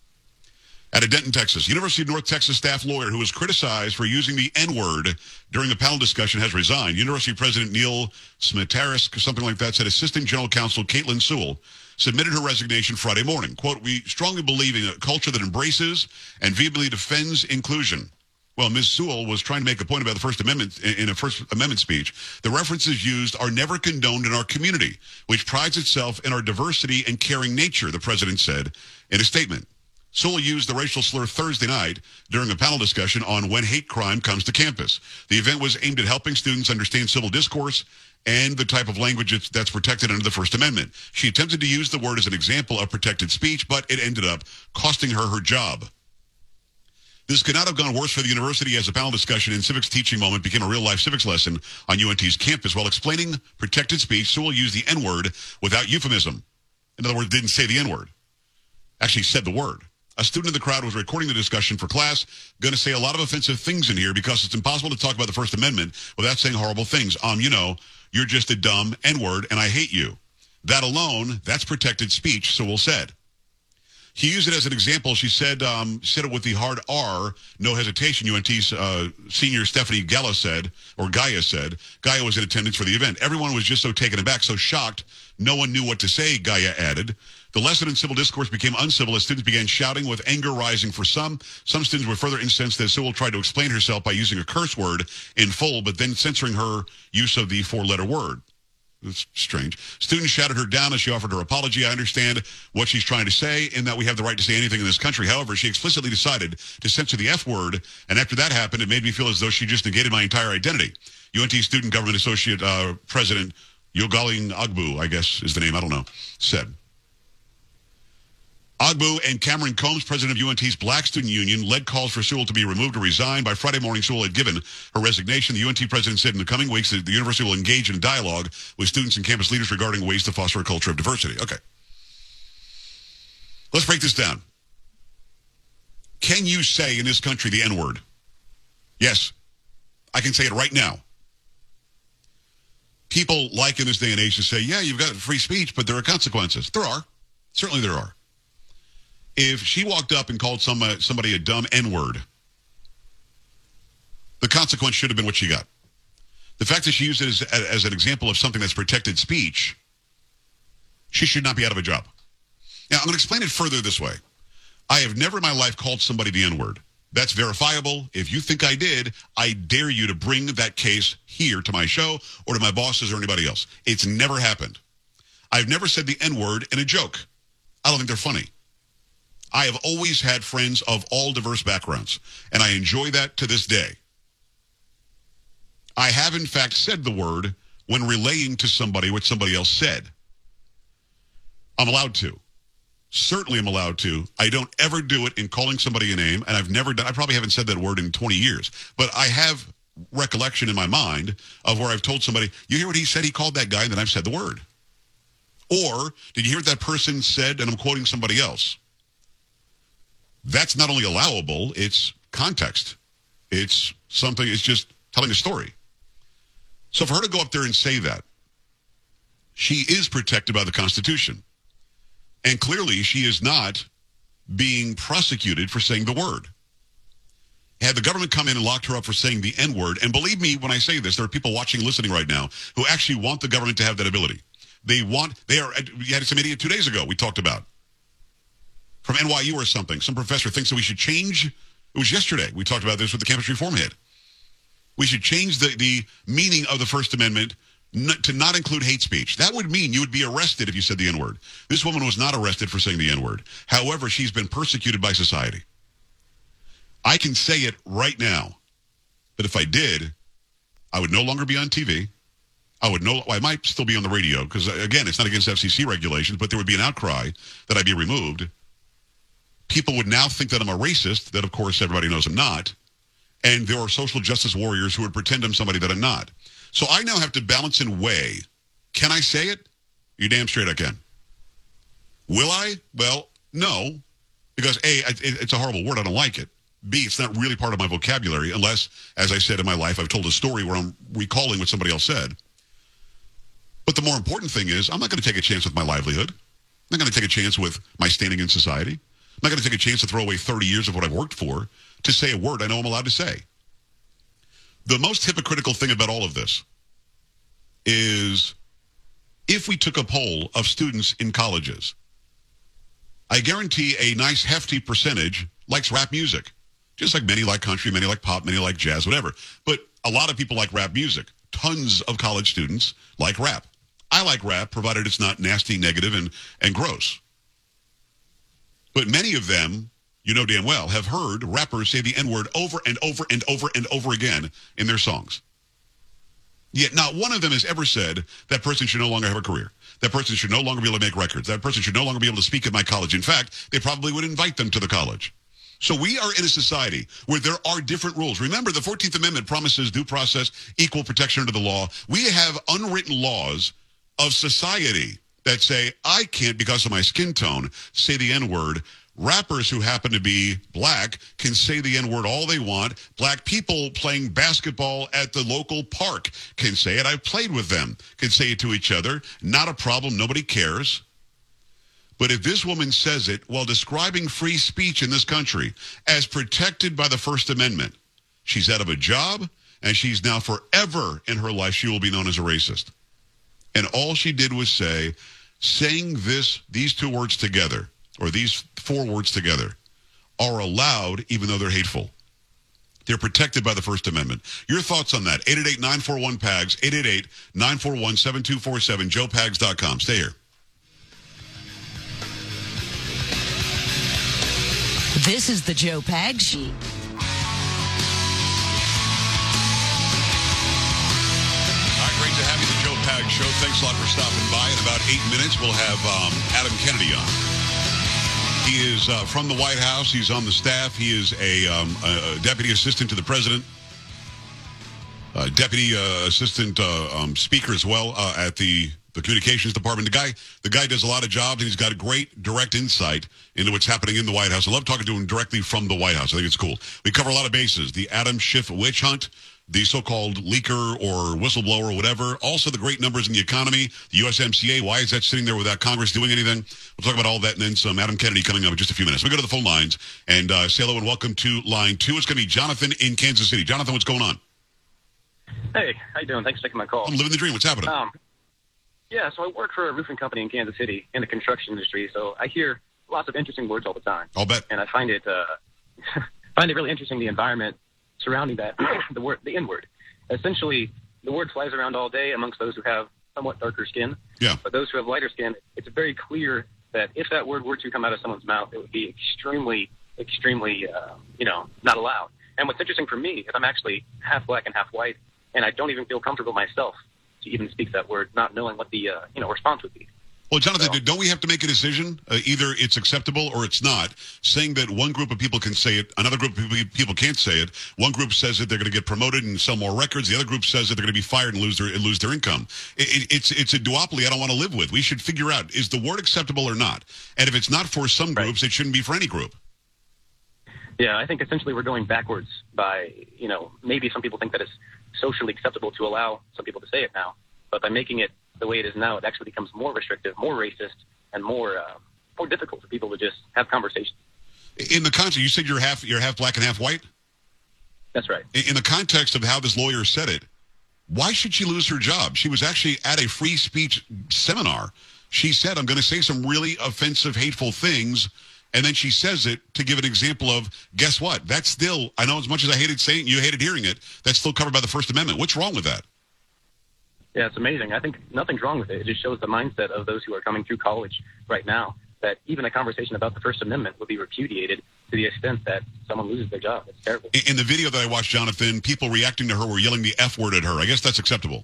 Speaker 4: At Denton, Texas, University of North Texas staff lawyer who was criticized for using the N-word during a panel discussion has resigned. University President Neil Smetaris, something like that, said Assistant General Counsel Caitlin Sewell submitted her resignation Friday morning. Quote, we strongly believe in a culture that embraces and vehemently defends inclusion. Well, Ms. Sewell was trying to make a point about the First Amendment in a First Amendment speech. The references used are never condoned in our community, which prides itself in our diversity and caring nature, the president said in a statement. Sewell used the racial slur Thursday night during a panel discussion on when hate crime comes to campus. The event was aimed at helping students understand civil discourse and the type of language that's protected under the First Amendment. She attempted to use the word as an example of protected speech, but it ended up costing her her job. This could not have gone worse for the university as a panel discussion and civics teaching moment became a real-life civics lesson on UNT's campus. While explaining protected speech, Sewell used the N-word without euphemism. In other words, didn't say the N-word. Actually said the word. A student in the crowd was recording the discussion for class, going to say a lot of offensive things in here because it's impossible to talk about the First Amendment without saying horrible things. You're just a dumb N-word and I hate you. That alone, that's protected speech, Sewell said. He used it as an example. She said it with the hard R, no hesitation. UNT's senior Stephanie Gaia said. Gaia was in attendance for the event. Everyone was just so taken aback, so shocked. No one knew what to say, Gaia added. The lesson in civil discourse became uncivil as students began shouting with anger rising for some. Some students were further incensed as Sewell tried to explain herself by using a curse word in full, but then censoring her use of the four-letter word. It's strange. Students shouted her down as she offered her apology. I understand what she's trying to say in that we have the right to say anything in this country. However, she explicitly decided to censor the F word, and after that happened, it made me feel as though she just negated my entire identity. UNT Student Government Associate President Yogaling Agbu, I guess is the name, I don't know, said. Agbu and Cameron Combs, president of UNT's Black Student Union, led calls for Sewell to be removed or resign. By Friday morning, Sewell had given her resignation. The UNT president said in the coming weeks that the university will engage in a dialogue with students and campus leaders regarding ways to foster a culture of diversity. Okay. Let's break this down. Can you say in this country the N-word? Yes. I can say it right now. people like in this day and age to say, yeah, you've got free speech, but there are consequences. There are. Certainly there are. If she walked up and called somebody a dumb N-word, the consequence should have been what she got. The fact that she used it as an example of something that's protected speech, she should not be out of a job. Now, I'm going to explain it further this way. I have never in my life called somebody the N-word. That's verifiable. If you think I did, I dare you to bring that case here to my show or to my bosses or anybody else. It's never happened. I've never said the N-word in a joke. I don't think they're funny. I have always had friends of all diverse backgrounds, and I enjoy that to this day. I have, in fact, said the word when relaying to somebody what somebody else said. I'm allowed to. Certainly I'm allowed to. I don't ever do it in calling somebody a name, and I've never done, I probably haven't said that word in 20 years, but I have recollection in my mind of where I've told somebody, you hear what he said? He called that guy, and then I've said the word. Or, did you hear what that person said, and I'm quoting somebody else? That's not only allowable, it's context. It's something, it's just telling a story. So for her to go up there and say that, she is protected by the Constitution. And clearly, she is not being prosecuted for saying the word. Had the government come in and locked her up for saying the N-word, and believe me when I say this, there are people watching, listening right now, who actually want the government to have that ability. We had some idiot 2 days ago we talked about. From NYU or something. Some professor thinks that we should change, it was yesterday, we talked about this with the campus reform head. We should change the meaning of the First Amendment to not include hate speech. That would mean you would be arrested if you said the N-word. This woman was not arrested for saying the N-word. However, she's been persecuted by society. I can say it right now, but if I did, I would no longer be on TV. I might still be on the radio, because, again, it's not against FCC regulations, but there would be an outcry that I'd be removed. People would now think that I'm a racist, that, of course, everybody knows I'm not. And there are social justice warriors who would pretend I'm somebody that I'm not. So I now have to balance and weigh. Can I say it? You're damn straight I can. Will I? Well, no. Because A, it's a horrible word. I don't like it. B, it's not really part of my vocabulary unless, as I said in my life, I've told a story where I'm recalling what somebody else said. But the more important thing is I'm not going to take a chance with my livelihood. I'm not going to take a chance with my standing in society. I'm not going to take a chance to throw away 30 years of what I've worked for to say a word I know I'm allowed to say. The most hypocritical thing about all of this is if we took a poll of students in colleges, I guarantee a nice hefty percentage likes rap music. Just like many like country, many like pop, many like jazz, whatever. But a lot of people like rap music. Tons of college students like rap. I like rap, provided it's not nasty, negative, and gross. But many of them, you know damn well, have heard rappers say the N-word over and over and over and over again in their songs. Yet not one of them has ever said that person should no longer have a career. That person should no longer be able to make records. That person should no longer be able to speak at my college. In fact, they probably would invite them to the college. So we are in a society where there are different rules. Remember, the 14th Amendment promises due process, equal protection under the law. We have unwritten laws of society that say, I can't, because of my skin tone, say the N-word. Rappers who happen to be black can say the N-word all they want. Black people playing basketball at the local park can say it. I've played with them, can say it to each other. Not a problem. Nobody cares. But if this woman says it while describing free speech in this country as protected by the First Amendment, she's out of a job, and she's now forever in her life, she will be known as a racist. And all she did was say, saying these two words together, or these four words together, are allowed even though they're hateful. They're protected by the First Amendment. Your thoughts on that? 888-941-PAGS, 888-941-7247, joepags.com. Stay here.
Speaker 3: This is the Joe Pags Sheet.
Speaker 4: All right, great to have you, the Joe Pags Show. Thanks a lot for stopping by. In about 8 minutes, we'll have Adam Kennedy on. He is from the White House. He's on the staff. He is a deputy assistant to the president, deputy assistant speaker as well at the communications department. The guy does a lot of jobs, and he's got a great direct insight into what's happening in the White House. I love talking to him directly from the White House. I think it's cool. We cover a lot of bases. The Adam Schiff witch hunt, the so-called leaker or whistleblower or whatever. Also, the great numbers in the economy, the USMCA. Why is that sitting there without Congress doing anything? We'll talk about all that and then some. Adam Kennedy coming up in just a few minutes. We go to the phone lines and say hello and welcome to line 2. It's going to be Jonathan in Kansas City. Jonathan, what's going on?
Speaker 13: Hey, how you doing? Thanks for taking my call.
Speaker 4: I'm living the dream. What's happening?
Speaker 13: Yeah, so I work for a roofing company in Kansas City in the construction industry, so I hear lots of interesting words all the time.
Speaker 4: I'll bet.
Speaker 13: And I find it really interesting, the environment surrounding that, the N-word. Essentially, the word flies around all day amongst those who have somewhat darker skin.
Speaker 4: Yeah.
Speaker 13: But those who have lighter skin, it's very clear that if that word were to come out of someone's mouth, it would be extremely, not allowed. And what's interesting for me is I'm actually half black and half white, and I don't even feel comfortable myself to even speak that word, not knowing what the response would be.
Speaker 4: Well, Jonathan, don't we have to make a decision? Either it's acceptable or it's not. Saying that one group of people can say it, another group of people can't say it. One group says that they're going to get promoted and sell more records. The other group says that they're going to be fired and lose their income. It's a duopoly I don't want to live with. We should figure out, is the word acceptable or not? And if it's not for some groups, it shouldn't be for any group.
Speaker 13: Yeah, I think essentially we're going backwards by, maybe some people think that it's socially acceptable to allow some people to say it now. But by making it the way it is now, it actually becomes more restrictive, more racist, and more difficult for people to just have conversations.
Speaker 4: In the context, you said you're half black and half white?
Speaker 13: That's right.
Speaker 4: In the context of how this lawyer said it, why should she lose her job? She was actually at a free speech seminar. She said, I'm going to say some really offensive, hateful things. And then she says it to give an example of, guess what? That's still, I know as much as I hated saying, you hated hearing it, that's still covered by the First Amendment. What's wrong with that?
Speaker 13: Yeah, it's amazing. I think nothing's wrong with it. It just shows the mindset of those who are coming through college right now, that even a conversation about the First Amendment would be repudiated to the extent that someone loses their job. It's terrible.
Speaker 4: In the video that I watched, Jonathan, people reacting to her were yelling the F word at her. I guess that's acceptable.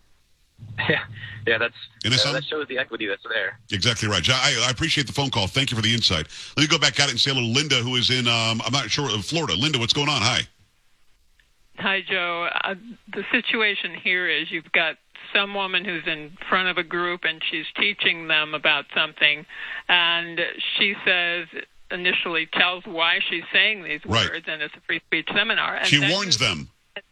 Speaker 13: Yeah, that shows the equity that's there.
Speaker 4: Exactly right. I appreciate the phone call. Thank you for the insight. Let me go back at it and say hello to Linda, who is in, I'm not sure, Florida. Linda, what's going on? Hi.
Speaker 14: Hi, Joe. The situation here is you've got some woman who's in front of a group and she's teaching them about something, and she says, initially tells why she's saying these words, and it's a free speech seminar. And
Speaker 4: she warns them.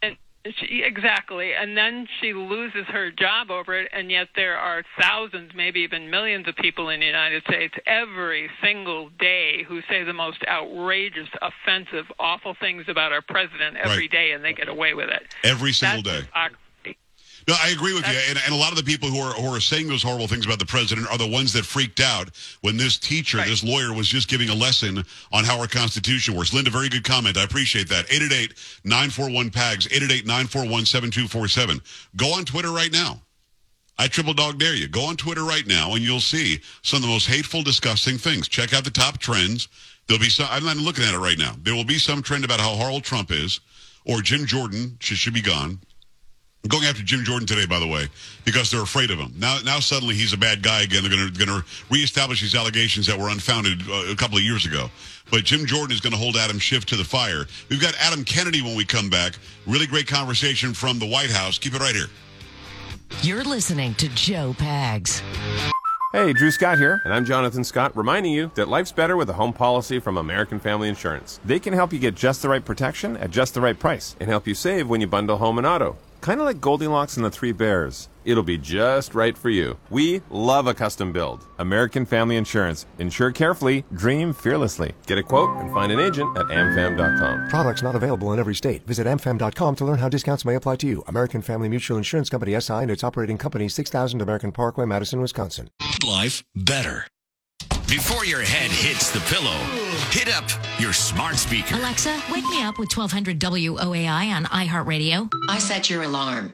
Speaker 14: Exactly. And then she loses her job over it, and yet there are thousands, maybe even millions of people in the United States every single day who say the most outrageous, offensive, awful things about our president every day, and they get away with it.
Speaker 4: Every single day. No, I agree with you. And a lot of the people who are saying those horrible things about the president are the ones that freaked out when this teacher, this lawyer, was just giving a lesson on how our Constitution works. Linda, very good comment. I appreciate that. 888-941-PAGS, 888-941-7247. Go on Twitter right now. I triple dog dare you. Go on Twitter right now, and you'll see some of the most hateful, disgusting things. Check out the top trends. There'll be some. I'm not looking at it right now. There will be some trend about how horrible Trump is, or Jim Jordan should be gone. I'm going after Jim Jordan today, by the way, because they're afraid of him. Now suddenly he's a bad guy again. They're going to reestablish these allegations that were unfounded a couple of years ago. But Jim Jordan is going to hold Adam Schiff to the fire. We've got Adam Kennedy when we come back. Really great conversation from the White House. Keep it right here.
Speaker 3: You're listening to Joe Pags.
Speaker 15: Hey, Drew Scott here, and I'm Jonathan Scott, reminding you that life's better with a home policy from American Family Insurance. They can help you get just the right protection at just the right price and help you save when you bundle home and auto. Kind of like Goldilocks and the Three Bears. It'll be just right for you. We love a custom build. American Family Insurance. Insure carefully, dream fearlessly. Get a quote and find an agent at amfam.com.
Speaker 16: Products not available in every state. Visit amfam.com to learn how discounts may apply to you. American Family Mutual Insurance Company, SI, and its operating company, 6000 American Parkway, Madison, Wisconsin.
Speaker 2: Life better. Before your head hits the pillow, hit up your smart speaker.
Speaker 17: Alexa, wake me up with 1200 WOAI on iHeartRadio.
Speaker 18: I set your alarm.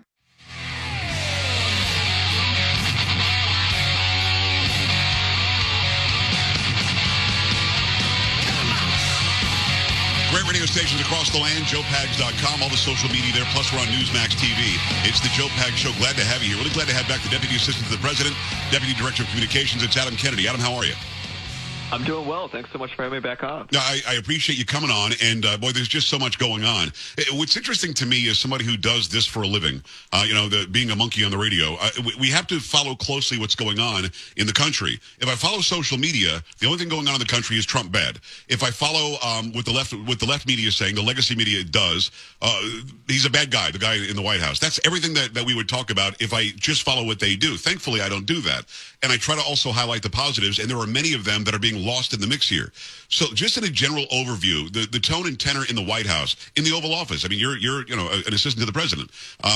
Speaker 4: Great radio stations across the land, joepags.com, all the social media there, plus we're on Newsmax TV. It's the Joe Pags Show. Glad to have you here. Really glad to have back the Deputy Assistant to the President, Deputy Director of Communications. It's Adam Kennedy. Adam, how are you?
Speaker 18: I'm doing well. Thanks so much for having me back on.
Speaker 4: No, I appreciate you coming on, and boy, there's just so much going on. What's interesting to me is somebody who does this for a living, being a monkey on the radio, we have to follow closely what's going on in the country. If I follow social media, the only thing going on in the country is Trump bad. If I follow what the left media is saying, the legacy media does, he's a bad guy, the guy in the White House. That's everything that we would talk about if I just follow what they do. Thankfully, I don't do that. And I try to also highlight the positives, and there are many of them that are being lost in the mix here. So just in a general overview, the tone and tenor in the White House, in the Oval Office, I mean, you're an assistant to the president.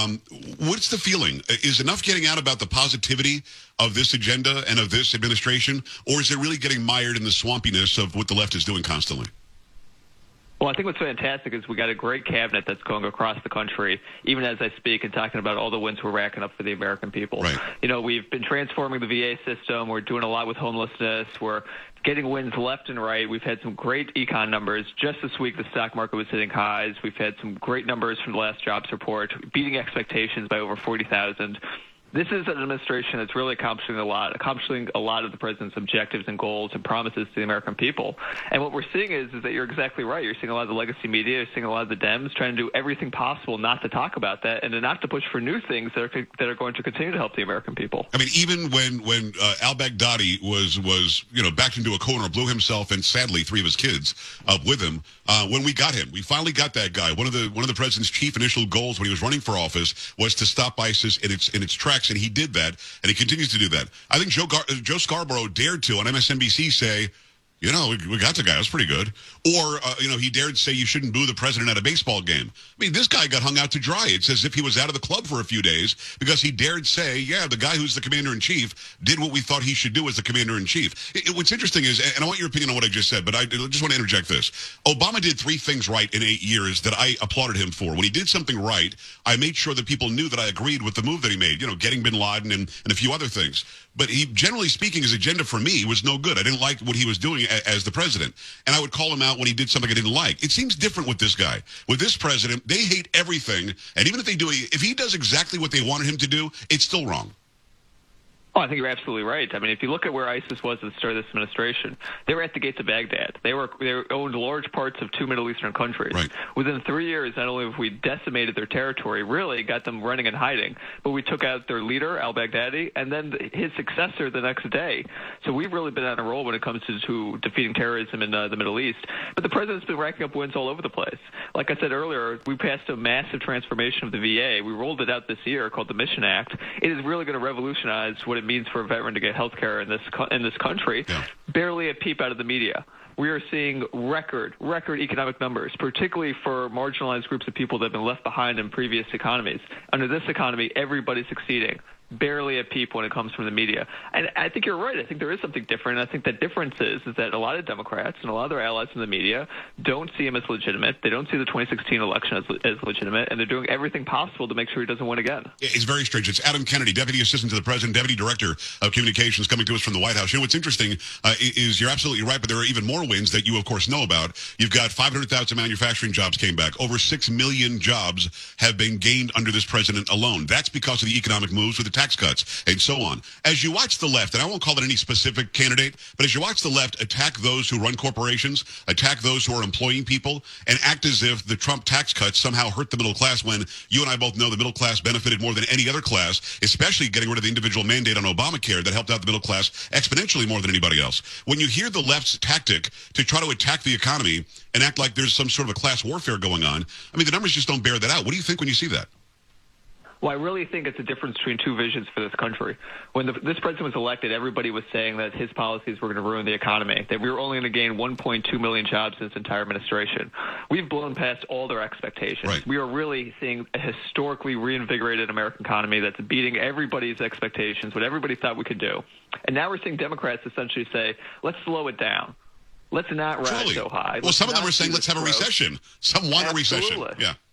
Speaker 4: What's the feeling? Is enough getting out about the positivity of this agenda and of this administration, or is it really getting mired in the swampiness of what the left is doing constantly?
Speaker 18: Well, I think what's fantastic is we got a great cabinet that's going across the country, even as I speak, and talking about all the wins we're racking up for the American people.
Speaker 4: Right.
Speaker 18: We've been transforming the VA system. We're doing a lot with homelessness. We're getting wins left and right. We've had some great econ numbers. Just this week, the stock market was hitting highs. We've had some great numbers from the last jobs report, beating expectations by over 40,000. This is an administration that's really accomplishing a lot of the president's objectives and goals and promises to the American people. And what we're seeing is that you're exactly right. You're seeing a lot of the legacy media, you're seeing a lot of the Dems trying to do everything possible not to talk about that and to not to push for new things that are going to continue to help the American people.
Speaker 4: I mean, even when al-Baghdadi was backed into a corner, blew himself and sadly 3 of his kids up with him, when we got him, we finally got that guy. One of the president's chief initial goals when he was running for office was to stop ISIS in its tracks. And he did that, and he continues to do that. I think Joe Scarborough dared to, on MSNBC, say, we got the guy. That's pretty good. Or, he dared say you shouldn't boo the president at a baseball game. I mean, this guy got hung out to dry. It's as if he was out of the club for a few days because he dared say, the guy who's the commander-in-chief did what we thought he should do as the commander-in-chief. What's interesting is, and I want your opinion on what I just said, but I just want to interject this. Obama did 3 things right in 8 years that I applauded him for. When he did something right, I made sure that people knew that I agreed with the move that he made, getting bin Laden and a few other things. But he, generally speaking, his agenda for me was no good. I didn't like what he was doing as the president. And I would call him out when he did something I didn't like. It seems different with this guy. With this president, they hate everything. And even if he does exactly what they wanted him to do, it's still wrong.
Speaker 18: Oh, I think you're absolutely right. I mean, if you look at where ISIS was at the start of this administration, they were at the gates of Baghdad. They owned large parts of 2 Middle Eastern countries.
Speaker 4: Right.
Speaker 18: Within 3 years, not only have we decimated their territory, really got them running and hiding, but we took out their leader, al-Baghdadi, and then his successor the next day. So we've really been on a roll when it comes to defeating terrorism in the Middle East. But the president's been racking up wins all over the place. Like I said earlier, we passed a massive transformation of the VA. We rolled it out this year called the Mission Act. It is really going to revolutionize what it means for a veteran to get health care in this country. Yeah. Barely a peep out of the media. We are seeing record economic numbers, particularly for marginalized groups of people that have been left behind in previous economies. Under this economy, everybody's succeeding. Barely a peep when it comes from the media. And I think you're right. I think there is something different. And I think the difference is that a lot of Democrats and a lot of their allies in the media don't see him as legitimate. They don't see the 2016 election as legitimate, and they're doing everything possible to make sure he doesn't win again.
Speaker 4: It's very strange. It's Adam Kennedy, Deputy Assistant to the President, Deputy Director of Communications, coming to us from the White House. What's interesting is you're absolutely right, but there are even more wins that you, of course, know about. You've got 500,000 manufacturing jobs came back. Over 6 million jobs have been gained under this president alone. That's because of the economic moves with the tax cuts and so on. As you watch the left, and I won't call it any specific candidate, but as you watch the left attack those who run corporations, attack those who are employing people, and act as if the Trump tax cuts somehow hurt the middle class, when you and I both know the middle class benefited more than any other class, especially getting rid of the individual mandate on Obamacare that helped out the middle class exponentially more than anybody else. When you hear the left's tactic to try to attack the economy and act like there's some sort of a class warfare going on, I mean, the numbers just don't bear that out. What do you think when you see that?
Speaker 18: Well, I really think it's a difference between 2 visions for this country. When this president was elected, everybody was saying that his policies were going to ruin the economy, that we were only going to gain 1.2 million jobs in this entire administration. We've blown past all their expectations. Right. We are really seeing a historically reinvigorated American economy that's beating everybody's expectations, what everybody thought we could do. And now we're seeing Democrats essentially say, let's slow it down. Let's not rise so high.
Speaker 4: Well, some of them are saying let's have a recession. Some want a recession. Yeah.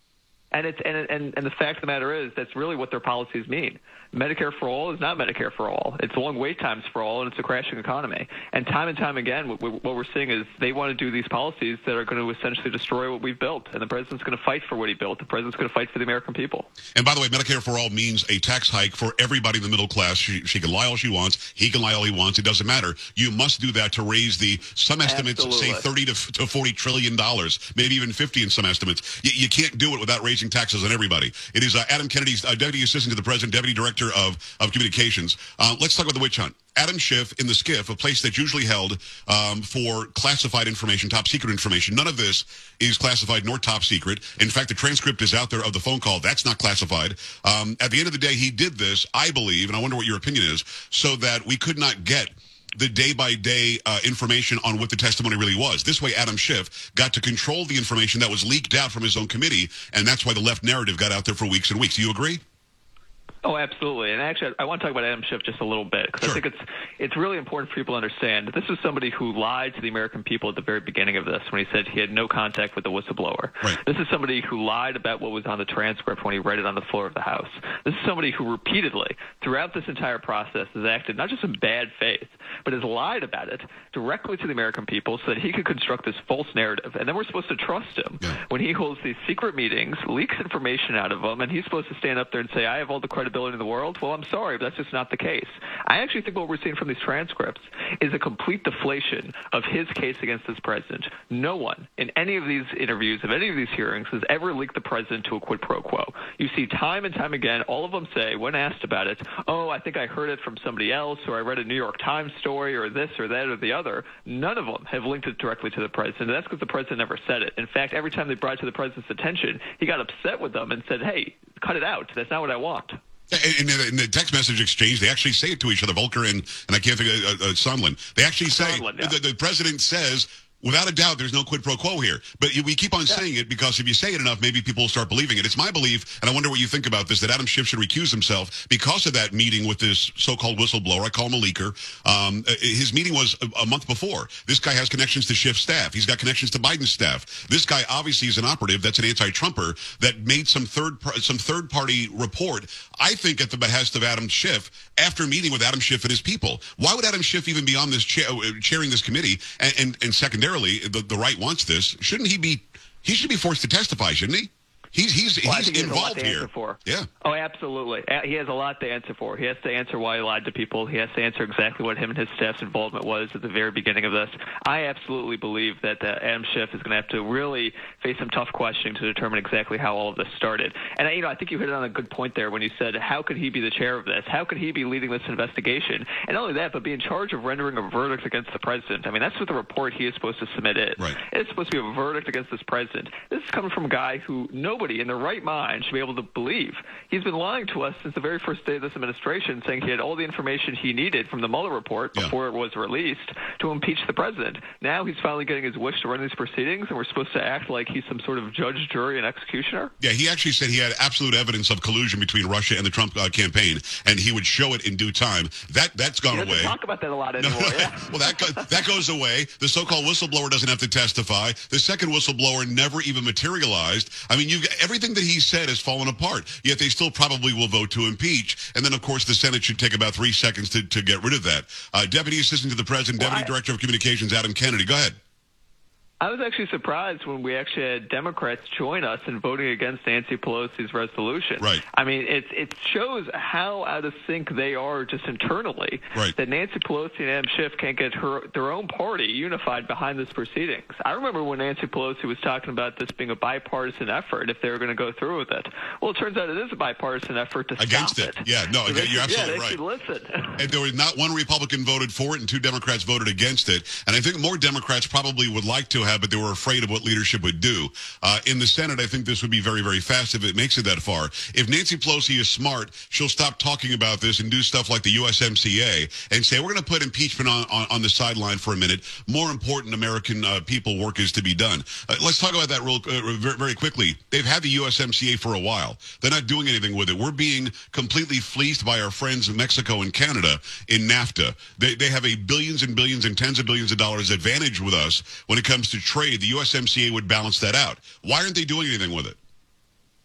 Speaker 18: And the fact of the matter is that's really what their policies mean. Medicare for all is not Medicare for all. It's long wait times for all, and it's a crashing economy. And time again, what we're seeing is they want to do these policies that are going to essentially destroy what we've built. And the president's going to fight for what he built. The president's going to fight for the American people.
Speaker 4: And by the way, Medicare for all means a tax hike for everybody in the middle class. She can lie all she wants. He can lie all he wants. It doesn't matter. You must do that to raise some estimates say $30 to $40 trillion, maybe even 50 in some estimates. You can't do it without raising taxes on everybody. It is Adam Kennedy's Deputy Assistant to the President, Deputy Director of Communications. Let's talk about the witch hunt. Adam Schiff in the SCIF, a place that's usually held for classified information, top secret information. None of this is classified nor top secret. In fact, the transcript is out there of the phone call. That's not classified. At the end of the day, he did this, I believe, and I wonder what your opinion is, so that we could not get the day-by-day information on what the testimony really was. This way, Adam Schiff got to control the information that was leaked out from his own committee, and that's why the left narrative got out there for weeks and weeks. Do you agree?
Speaker 18: Oh, absolutely. And actually, I want to talk about Adam Schiff just a little bit, because I think it's really important for people to understand that this is somebody who lied to the American people at the very beginning of this when he said he had no contact with the whistleblower. Right. This is somebody who lied about what was on the transcript when he read it on the floor of the House. This is somebody who repeatedly, throughout this entire process, has acted not just in bad faith, but has lied about it directly to the American people so that he could construct this false narrative. And then we're supposed to trust him when he holds these secret meetings, leaks information out of them, and he's supposed to stand up there and say, I have all the credibility in the world. Well, I'm sorry, but that's just not the case. I actually think what we're seeing from these transcripts is a complete deflation of his case against this president. No one in any of these interviews, of any of these hearings, has ever linked the president to a quid pro quo. You see time and time again, all of them say, when asked about it, oh, I think I heard it from somebody else, or I read a New York Times story, or this or that or the other. None of them have linked it directly to the president. That's because the president never said it. In fact, every time they brought it to the president's attention, he got upset with them and said, hey, cut it out. That's not what I want.
Speaker 4: In the text message exchange, they actually say it to each other, Volker and I can't think of Sondland. They actually say, the president says, without a doubt, there's no quid pro quo here. But we keep on saying it because if you say it enough, maybe people will start believing it. It's my belief, and I wonder what you think about this, that Adam Schiff should recuse himself because of that meeting with this so-called whistleblower. I call him a leaker. His meeting was a month before. This guy has connections to Schiff's staff. He's got connections to Biden's staff. This guy obviously is an operative. That's an anti-Trumper that made some third-party report, I think at the behest of Adam Schiff, after meeting with Adam Schiff and his people. Why would Adam Schiff even be on this chairing this committee? And secondarily, the right wants this. Shouldn't he be? He should be forced to testify, shouldn't he? He's involved here. Yeah.
Speaker 18: Oh, absolutely. He has a lot to answer for. He has to answer why he lied to people. He has to answer exactly what him and his staff's involvement was at the very beginning of this. I absolutely believe that Adam Schiff is going to have to really face some tough questioning to determine exactly how all of this started. And I think you hit it on a good point there when you said, how could he be the chair of this? How could he be leading this investigation? And not only that, but be in charge of rendering a verdict against the president. I mean, that's what the report he is supposed to submit is. Right. It's supposed to be a verdict against this president. This is coming from a guy who nobody in their right mind should be able to believe. He's been lying to us since the very first day of this administration, saying he had all the information he needed from the Mueller report before it was released to impeach the president. Now he's finally getting his wish to run these proceedings, and we're supposed to act like he's some sort of judge, jury, and executioner?
Speaker 4: Yeah, he actually said he had absolute evidence of collusion between Russia and the Trump campaign, and he would show it in due time. That's gone away.
Speaker 18: Talk about that a lot anymore.
Speaker 4: Well, that goes away. The so-called whistleblower doesn't have to testify. The second whistleblower never even materialized. I mean, everything that he said has fallen apart, yet they still probably will vote to impeach. And then, of course, the Senate should take about 3 seconds to get rid of that. Deputy Assistant to the President, Deputy Director of Communications, Adam Kennedy. Go ahead.
Speaker 18: I was actually surprised when we actually had Democrats join us in voting against Nancy Pelosi's resolution.
Speaker 4: Right.
Speaker 18: I mean, it shows how out of sync they are just internally.
Speaker 4: Right.
Speaker 18: That Nancy Pelosi and Adam Schiff can't get their own party unified behind this proceedings. I remember when Nancy Pelosi was talking about this being a bipartisan effort if they were going to go through with it. Well, it turns out it is a bipartisan effort to
Speaker 4: against
Speaker 18: stop
Speaker 4: it. Yeah, no, you're absolutely right.
Speaker 18: Should listen.
Speaker 4: And there was not one Republican voted for it, and 2 Democrats voted against it. And I think more Democrats probably would like to have, but they were afraid of what leadership would do. In the Senate, I think this would be very, very fast if it makes it that far. If Nancy Pelosi is smart, she'll stop talking about this and do stuff like the USMCA and say, we're going to put impeachment on the sideline for a minute. More important American people work is to be done. Let's talk about that very quickly. They've had the USMCA for a while. They're not doing anything with it. We're being completely fleeced by our friends in Mexico and Canada in NAFTA. They have a billions and billions and tens of billions of dollars advantage with us when it comes to trade. The USMCA would balance that out. Why aren't they doing anything with it?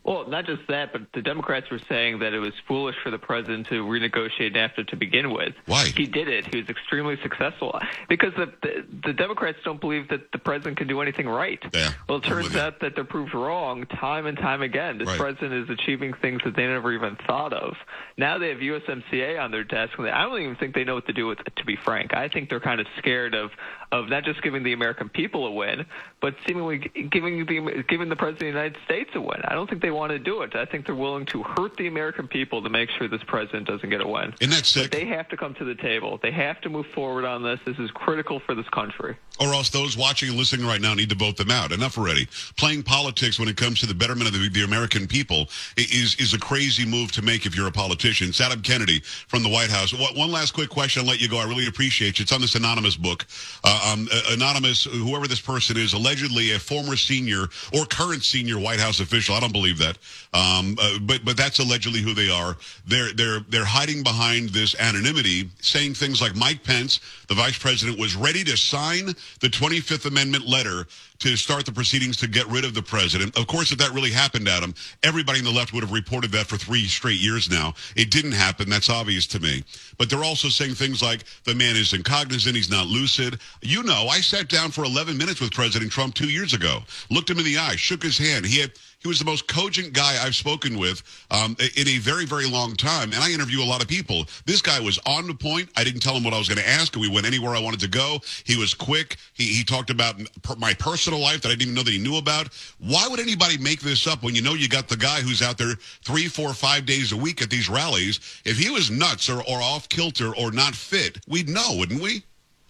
Speaker 18: Well, not just that, but the Democrats were saying that it was foolish for the president to renegotiate NAFTA to begin with.
Speaker 4: Why?
Speaker 18: He did it. He was extremely successful. Because the Democrats don't believe that the president can do anything right.
Speaker 4: Yeah.
Speaker 18: Well, it turns out that they're proved wrong time and time again. This president is achieving things that they never even thought of. Now they have USMCA on their desk, and I don't even think they know what to do with it, to be frank. I think they're kind of scared of not just giving the American people a win, but seemingly giving the president of the United States a win. I don't think they want to do it. I think they're willing to hurt the American people to make sure this president doesn't get a win.
Speaker 4: Isn't that sick?
Speaker 18: But they have to come to the table. They have to move forward on this. This is critical for this country.
Speaker 4: Or else those watching and listening right now need to vote them out. Enough already. Playing politics when it comes to the betterment of the American people is a crazy move to make if you're a politician. It's Adam Kennedy from the White House. One last quick question. I'll let you go. I really appreciate you. It's on this anonymous book. Anonymous, whoever this person is, allegedly a former senior or current senior White House official. I don't believe that. But that's allegedly who they are. They're hiding behind this anonymity, saying things like Mike Pence, the vice president, was ready to sign the 25th Amendment letter to start the proceedings to get rid of the president. Of course, if that really happened, Adam, everybody on the left would have reported that for 3 straight years now. It didn't happen. That's obvious to me. But they're also saying things like the man isn't cognizant, he's not lucid. You know, I sat down for 11 minutes with President Trump 2 years ago, looked him in the eye, shook his hand. He was the most cogent guy I've spoken with in a very, very long time. And I interview a lot of people. This guy was on the point. I didn't tell him what I was going to ask. We went anywhere I wanted to go. He was quick. He talked about my personal life that I didn't even know that he knew about. Why would anybody make this up when you know you got the guy who's out there 3, 4, 5 days a week at these rallies? If he was nuts or off kilter or not fit, we'd know, wouldn't we?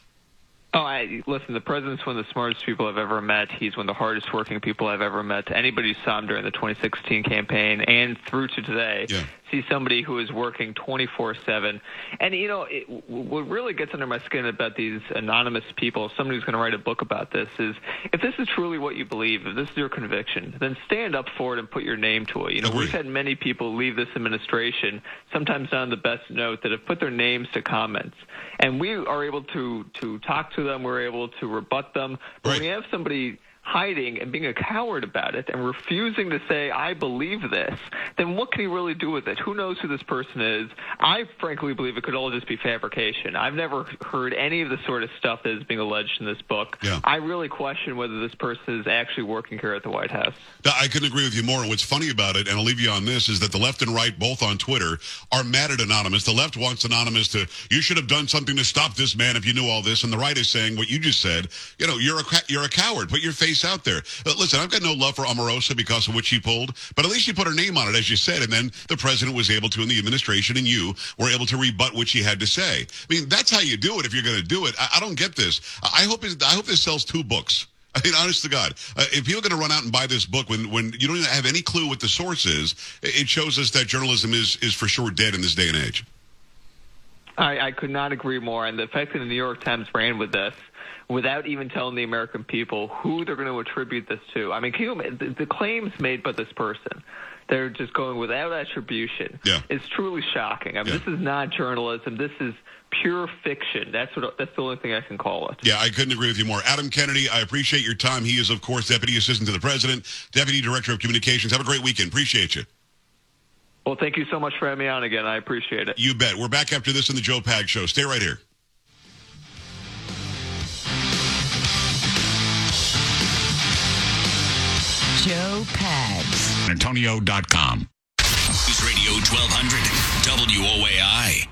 Speaker 18: Listen, the president's one of the smartest people I've ever met. He's one of the hardest working people I've ever met. Anybody who saw him during the 2016 campaign and through to today see somebody who is working 24/7. And, you know, what really gets under my skin about these anonymous people, somebody who's going to write a book about this, is if this is truly what you believe, if this is your conviction, then stand up for it and put your name to it. You know, we've had many people leave this administration, sometimes not on the best note, that have put their names to comments. And we are able to talk to them. We're able to rebut them. But when you have somebody hiding and being a coward about it and refusing to say, I believe this, then what can he really do with it? Who knows who this person is? I frankly believe it could all just be fabrication. I've never heard any of the sort of stuff that is being alleged in this book. Yeah. I really question whether this person is actually working here at the White House.
Speaker 4: I couldn't agree with you more. And what's funny about it, and I'll leave you on this, is that the left and right, both on Twitter, are mad at Anonymous. The left wants Anonymous to, you should have done something to stop this man if you knew all this. And the right is saying what you just said, you know, you're a coward. Put your face out there. Listen, I've got no love for Omarosa because of what she pulled, but at least she put her name on it, as you said, and then the president was able to, in the administration, and you were able to rebut what she had to say. I mean, that's how you do it if you're going to do it. I don't get this. I hope this sells 2 books. I mean, honest to God, if people are going to run out and buy this book when you don't even have any clue what the source is, it shows us that journalism is for sure dead in this day and age.
Speaker 18: I could not agree more. And the fact that the New York Times ran with this without even telling the American people who they're going to attribute this to. I mean, the claims made by this person, they're just going without attribution. Yeah. It's truly shocking. I mean, this is not journalism. This is pure fiction. That's the only thing I can call it.
Speaker 4: Yeah, I couldn't agree with you more. Adam Kennedy, I appreciate your time. He is, of course, Deputy Assistant to the President, Deputy Director of Communications. Have a great weekend. Appreciate you.
Speaker 18: Well, thank you so much for having me on again. I appreciate it.
Speaker 4: You bet. We're back after this in the Joe Pags Show. Stay right here.
Speaker 3: Joe Pags.
Speaker 2: Antonio.com. News Radio 1200 WOAI.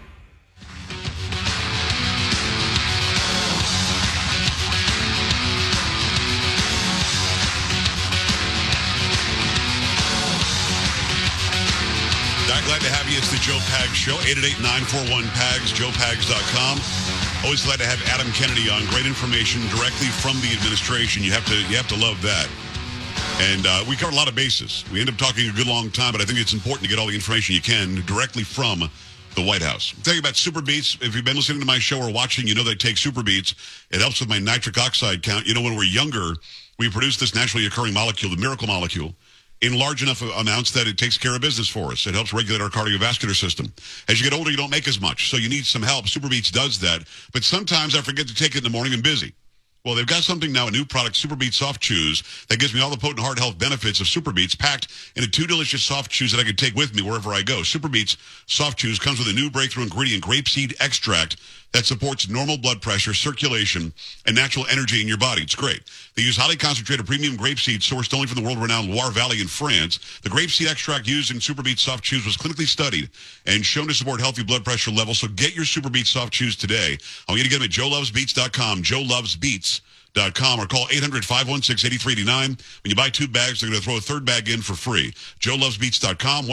Speaker 4: Glad to have you. It's the Joe Pags Show. 888-941-PAGS, joepags.com. Always glad to have Adam Kennedy on. Great information directly from the administration. You have to love that. And we covered a lot of bases. We end up talking a good long time, but I think it's important to get all the information you can directly from the White House. I'll tell you about Super Beets. If you've been listening to my show or watching, you know that I take Super Beets. It helps with my nitric oxide count. You know, when we're younger, we produce this naturally occurring molecule, the miracle molecule, in large enough amounts that it takes care of business for us. It helps regulate our cardiovascular system. As you get older, you don't make as much, so you need some help. Super Beets does that. But sometimes I forget to take it in the morning and busy. Well, they've got something now, a new product, Super Beets Soft Chews, that gives me all the potent heart health benefits of Super Beets packed into 2 delicious soft chews that I can take with me wherever I go. Super Beets Soft Chews comes with a new breakthrough ingredient, grapeseed extract, that supports normal blood pressure, circulation, and natural energy in your body. It's great. They use highly concentrated premium grapeseed sourced only from the world-renowned Loire Valley in France. The grapeseed extract used in Super Beets Soft Chews was clinically studied and shown to support healthy blood pressure levels. So get your Super Beets Soft Chews today. I want you to get them at joelovesbeats.com, joelovesbeats.com, or call 800-516-8389. When you buy 2 bags, they're going to throw a 3rd bag in for free. joelovesbeats.com,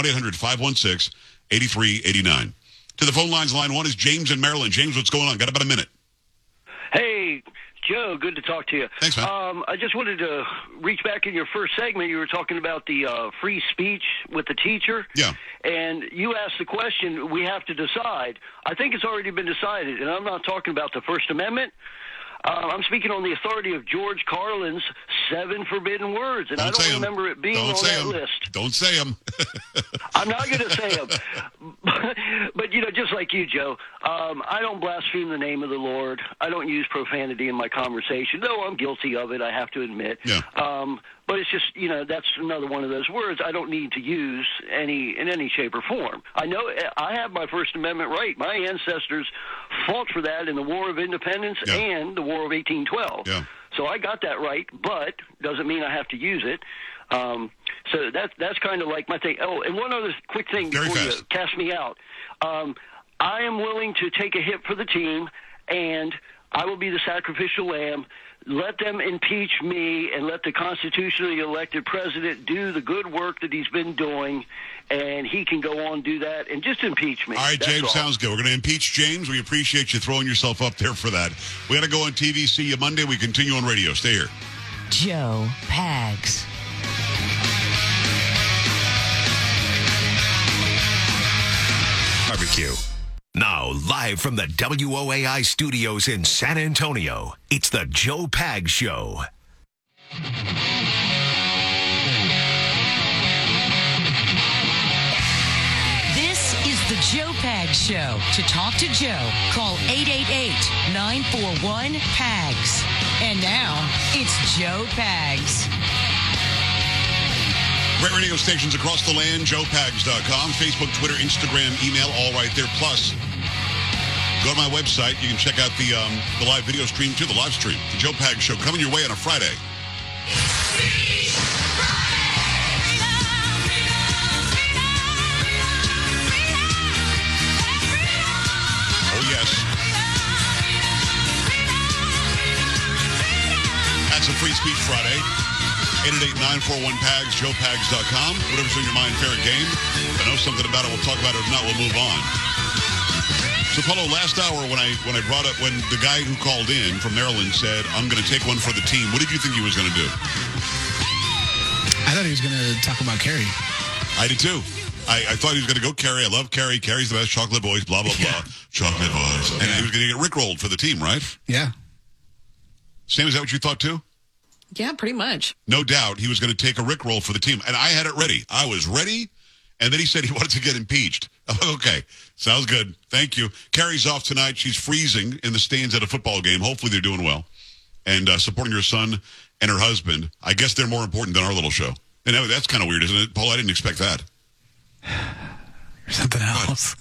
Speaker 4: 1-800-516-8389. To the phone lines, line 1 is James in Maryland. James, what's going on? Got about a minute.
Speaker 19: Hey, Joe, good to talk to you.
Speaker 4: Thanks, man.
Speaker 19: I just wanted to reach back in your first segment. You were talking about the free speech with the teacher.
Speaker 4: Yeah.
Speaker 19: And you asked the question, we have to decide. I think it's already been decided, and I'm not talking about the First Amendment. I'm speaking on the authority of George Carlin's 7 forbidden words, and I don't remember it being on that list.
Speaker 4: Don't say them.
Speaker 19: I'm not going to say them. But, just like you, Joe, I don't blaspheme the name of the Lord. I don't use profanity in my conversation, though I'm guilty of it, I have to admit.
Speaker 4: Yeah.
Speaker 19: But it's just, that's another one of those words I don't need to use in any shape or form. I know I have my First Amendment right. My ancestors fought for that in the War of Independence and the War of 1812.
Speaker 4: Yeah.
Speaker 19: So I got that right, but doesn't mean I have to use it. So that's kind of like my thing. Oh, and one other quick thing before you cast me out. I am willing to take a hit for the team, and I will be the sacrificial lamb. Let them impeach me and let the constitutionally elected president do the good work that he's been doing, and he can go on and do that and just impeach me.
Speaker 4: All right, James, sounds good. We're going to impeach James. We appreciate you throwing yourself up there for that. We got to go on TV. See you Monday. We continue on radio. Stay here.
Speaker 3: Joe Pags.
Speaker 2: Barbecue. Now, live from the WOAI studios in San Antonio, it's the Joe Pags Show.
Speaker 3: This is the Joe Pags Show. To talk to Joe, call 888-941-PAGS. And now, it's Joe Pags.
Speaker 4: Great radio stations across the land, joepags.com, Facebook, Twitter, Instagram, email, all right there. Plus, go to my website. You can check out the live video stream, too, the live stream. The Joe Pags Show coming your way on a Friday. Oh, yes. That's a Free Speech Friday. 888-941-PAGS, joepags.com. Whatever's in your mind, fair game. If I know something about it, we'll talk about it. If not, we'll move on. So, Paulo, last hour when I brought up, when the guy who called in from Maryland said, I'm going to take one for the team, what did you think he was going to do?
Speaker 1: I thought he was going to talk about Carrie.
Speaker 4: I did, too. I thought he was going to go Carrie. I love Carrie. Carrie's the best. Chocolate Boys, blah, blah, blah. Chocolate Boys. And he was going to get rickrolled for the team, right?
Speaker 1: Yeah.
Speaker 4: Sam, is that what you thought, too?
Speaker 6: Yeah, pretty much.
Speaker 4: No doubt he was going to take a rickroll for the team. And I had it ready. I was ready. And then he said he wanted to get impeached. Okay. Sounds good. Thank you. Carrie's off tonight. She's freezing in the stands at a football game. Hopefully they're doing well. And supporting her son and her husband. I guess they're more important than our little show. And that's kind of weird, isn't it? Paul, I didn't expect that.
Speaker 1: Something else.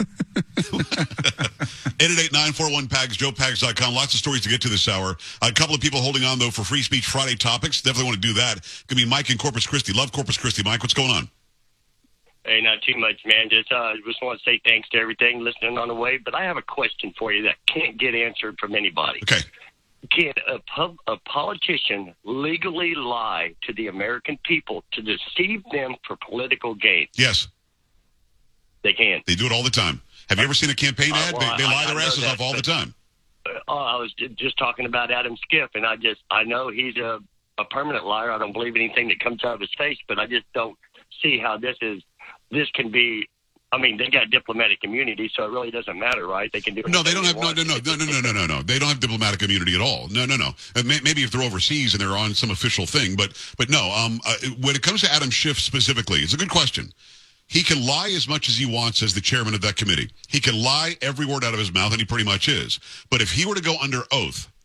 Speaker 4: 888-941-PAGS, joepags.com. Lots of stories to get to this hour. A couple of people holding on, though, for Free Speech Friday topics. Definitely want to do that. Could be Mike in Corpus Christi. Love Corpus Christi. Mike, what's going on?
Speaker 20: Hey, not too much, man. Just want to say thanks to everything listening on the way. But I have a question for you that can't get answered from anybody.
Speaker 4: Okay.
Speaker 20: Can a politician legally lie to the American people to deceive them for political gain?
Speaker 4: Yes.
Speaker 20: They can.
Speaker 4: They do it all the time. Have you ever seen a campaign ad?
Speaker 20: Well,
Speaker 4: they lie their asses off all the time.
Speaker 20: I was just talking about Adam Schiff, and I know he's a permanent liar. I don't believe anything that comes out of his face, but I just don't see how this can be. I mean, they got diplomatic immunity, so it really doesn't matter, right? They can do.
Speaker 4: No, they don't have. No. They don't have diplomatic immunity at all. No. Maybe if they're overseas and they're on some official thing, but no. When it comes to Adam Schiff specifically, it's a good question. He can lie as much as he wants as the chairman of that committee. He can lie every word out of his mouth, and he pretty much is. But if he were to go under oath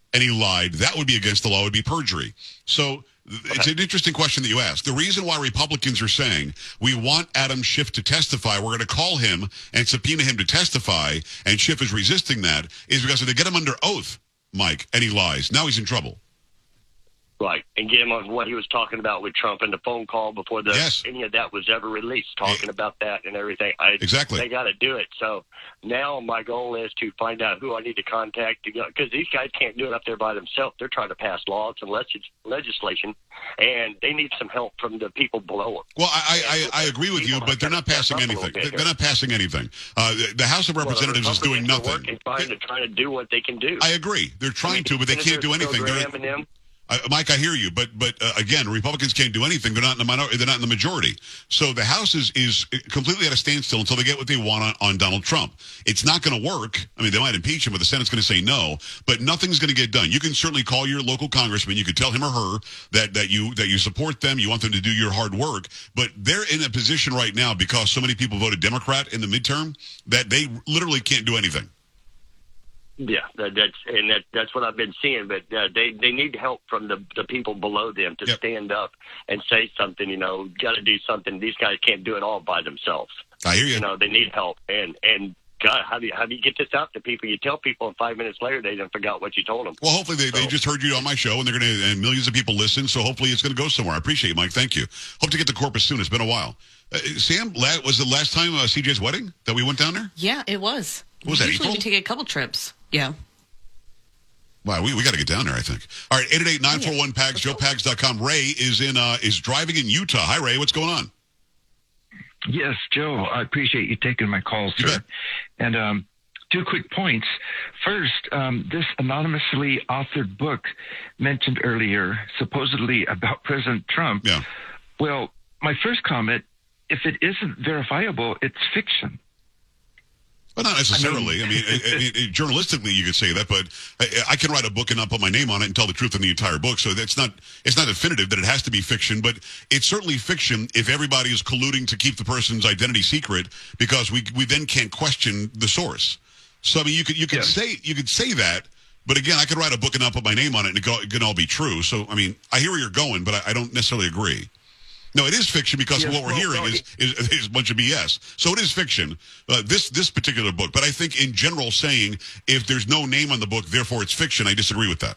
Speaker 4: and he lied, that would be against the law, it would be perjury. So it's an interesting question that you ask. The reason why Republicans are saying we want Adam Schiff to testify, we're going to call him and subpoena him to testify, and Schiff is resisting that, is because if they get him under oath, Mike, and he lies, now he's in trouble.
Speaker 20: Right, and get him on what he was talking about with Trump and the phone call before any of that was ever released, talking about that and everything.
Speaker 4: Exactly.
Speaker 20: They got to do it. So now my goal is to find out who I need to contact to go, because these guys can't do it up there by themselves. They're trying to pass laws and legislation, and they need some help from the people below them.
Speaker 4: Well, I agree with you, but they're not passing anything. They're not passing anything. The House of Representatives is doing nothing.
Speaker 20: Trying to do what they can do.
Speaker 4: I agree. They're trying to, but they can't do anything. Mike, I hear you, but again, Republicans can't do anything. They're not in the minority. They're not in the majority. So the House is completely at a standstill until they get what they want on Donald Trump. It's not going to work. I mean, they might impeach him, but the Senate's going to say no. But nothing's going to get done. You can certainly call your local congressman. You could tell him or her that you support them. You want them to do your hard work. But they're in a position right now because so many people voted Democrat in the midterm that they literally can't do anything.
Speaker 20: Yeah, that's what I've been seeing. But they need help from the people below them to stand up and say something. Got to do something. These guys can't do it all by themselves.
Speaker 4: I hear you.
Speaker 20: They need help. And God, how do you get this out to people? You tell people, and 5 minutes later they done forgot what you told them.
Speaker 4: Well, hopefully they just heard you on my show, and they're going to, and millions of people listen. So hopefully it's going to go somewhere. I appreciate it, Mike. Thank you. Hope to get to Corpus soon. It's been a while. Sam, was the last time CJ's wedding that we went down there?
Speaker 6: Yeah, it was.
Speaker 4: What was that?
Speaker 6: Usually
Speaker 4: April?
Speaker 6: we take a couple trips. Yeah.
Speaker 4: Wow, we got to get down there, I think. All right, 888-941-PAGS, joepags.com. Ray is driving in Utah. Hi, Ray. What's going on?
Speaker 21: Yes, Joe, I appreciate you taking my call, sir. And 2 quick points. First, this anonymously authored book mentioned earlier, supposedly about President Trump.
Speaker 4: Yeah.
Speaker 21: Well, my first comment, if it isn't verifiable, it's fiction.
Speaker 4: Well, not necessarily. I mean, journalistically, you could say that, but I can write a book and not put my name on it and tell the truth in the entire book. So it's not definitive that it has to be fiction, but it's certainly fiction if everybody is colluding to keep the person's identity secret, because we then can't question the source. So I mean, you could say that, but again, I could write a book and not put my name on it, and it can all be true. So I mean, I hear where you're going, but I don't necessarily agree. No, it is fiction because what we're hearing is a bunch of BS. So it is fiction, this particular book. But I think in general saying if there's no name on the book, therefore it's fiction, I disagree with that.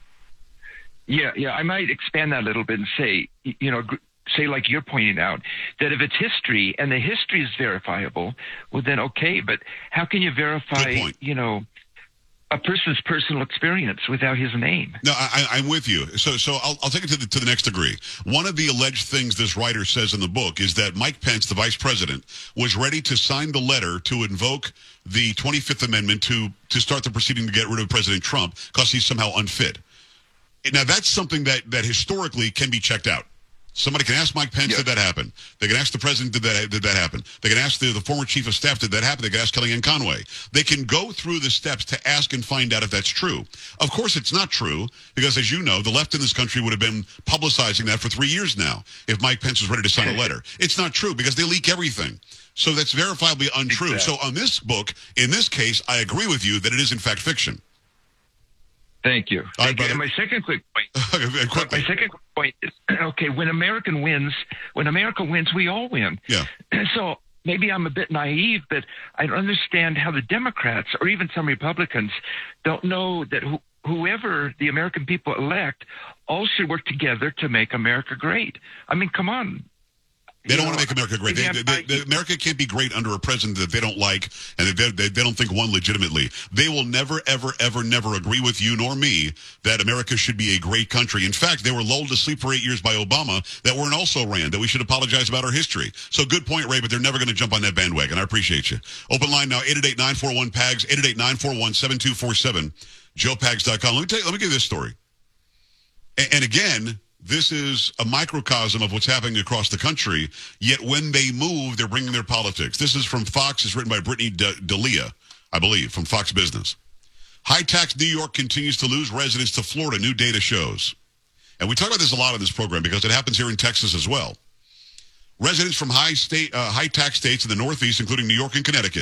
Speaker 21: Yeah, I might expand that a little bit and say, say like you're pointing out, that if it's history and the history is verifiable, well then okay. But how can you verify, a person's personal experience without his name?
Speaker 4: No, I'm with you. So I'll take it to the next degree. One of the alleged things this writer says in the book is that Mike Pence, the vice president, was ready to sign the letter to invoke the 25th Amendment to start the proceeding to get rid of President Trump because he's somehow unfit. Now, that's something that historically can be checked out. Somebody can ask Mike Pence, did that happen? They can ask the president, did that happen? They can ask the former chief of staff, did that happen? They can ask Kellyanne Conway. They can go through the steps to ask and find out if that's true. Of course, it's not true, because as you know, the left in this country would have been publicizing that for 3 years now if Mike Pence was ready to sign a letter. It's not true, because they leak everything. So that's verifiably untrue. Exactly. So on this book, in this case, I agree with you that it is in fact fiction.
Speaker 21: Thank you. And my second quick point is, okay, when America wins, we all win.
Speaker 4: Yeah.
Speaker 21: So maybe I'm a bit naive, but I don't understand how the Democrats or even some Republicans don't know that whoever the American people elect all should work together to make America great. I mean, come on.
Speaker 4: They don't want to make America great. America can't be great under a president that they don't like and that they don't think won legitimately. They will never, ever, ever, never agree with you nor me that America should be a great country. In fact, they were lulled to sleep for 8 years by Obama that weren't also ran, that we should apologize about our history. So good point, Ray, but they're never going to jump on that bandwagon. I appreciate you. Open line now, 888-941-PAGS, 888-941-7247, joepags.com. Let me give you this story. And again, this is a microcosm of what's happening across the country, yet when they move, they're bringing their politics. This is from Fox. It's written by Brittany D'Elia, I believe, from Fox Business. High-tax New York continues to lose residents to Florida, new data shows. And we talk about this a lot in this program because it happens here in Texas as well. Residents from high-tax states in the Northeast, including New York and Connecticut,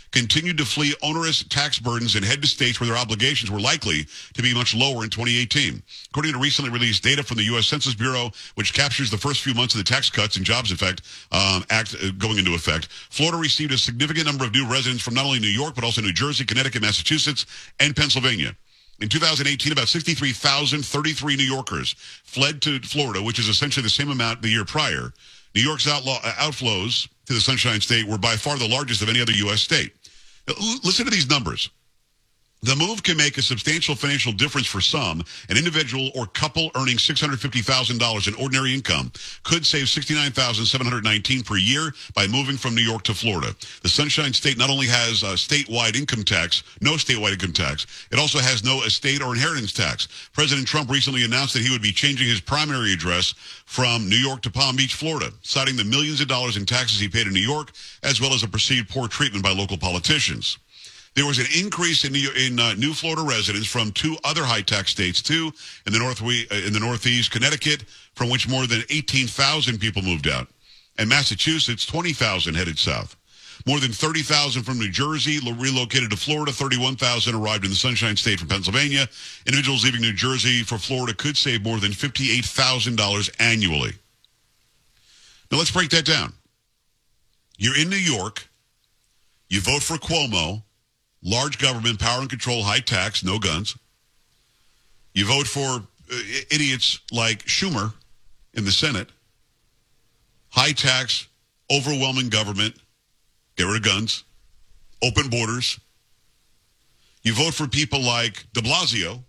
Speaker 4: continued to flee onerous tax burdens and head to states where their obligations were likely to be much lower in 2018. According to recently released data from the U.S. Census Bureau, which captures the first few months of the Tax Cuts and Jobs Act going into effect, Florida received a significant number of new residents from not only New York, but also New Jersey, Connecticut, Massachusetts, and Pennsylvania. In 2018, about 63,033 New Yorkers fled to Florida, which is essentially the same amount the year prior. New York's outflows to the Sunshine State were by far the largest of any other U.S. state. Now, listen to these numbers. The move can make a substantial financial difference for some. An individual or couple earning $650,000 in ordinary income could save $69,719 per year by moving from New York to Florida. The Sunshine State not only has no statewide income tax, it also has no estate or inheritance tax. President Trump recently announced that he would be changing his primary address from New York to Palm Beach, Florida, citing the millions of dollars in taxes he paid in New York, as well as a perceived poor treatment by local politicians. There was an increase in new Florida residents from two other high-tax states, too, in the Northeast, Connecticut, from which more than 18,000 people moved out, and Massachusetts, 20,000 headed south. More than 30,000 from New Jersey relocated to Florida. 31,000 arrived in the Sunshine State from Pennsylvania. Individuals leaving New Jersey for Florida could save more than $58,000 annually. Now, let's break that down. You're in New York. You vote for Cuomo. Large government, power and control, high tax, no guns. You vote for idiots like Schumer in the Senate. High tax, overwhelming government, get rid of guns, open borders. You vote for people like de Blasio.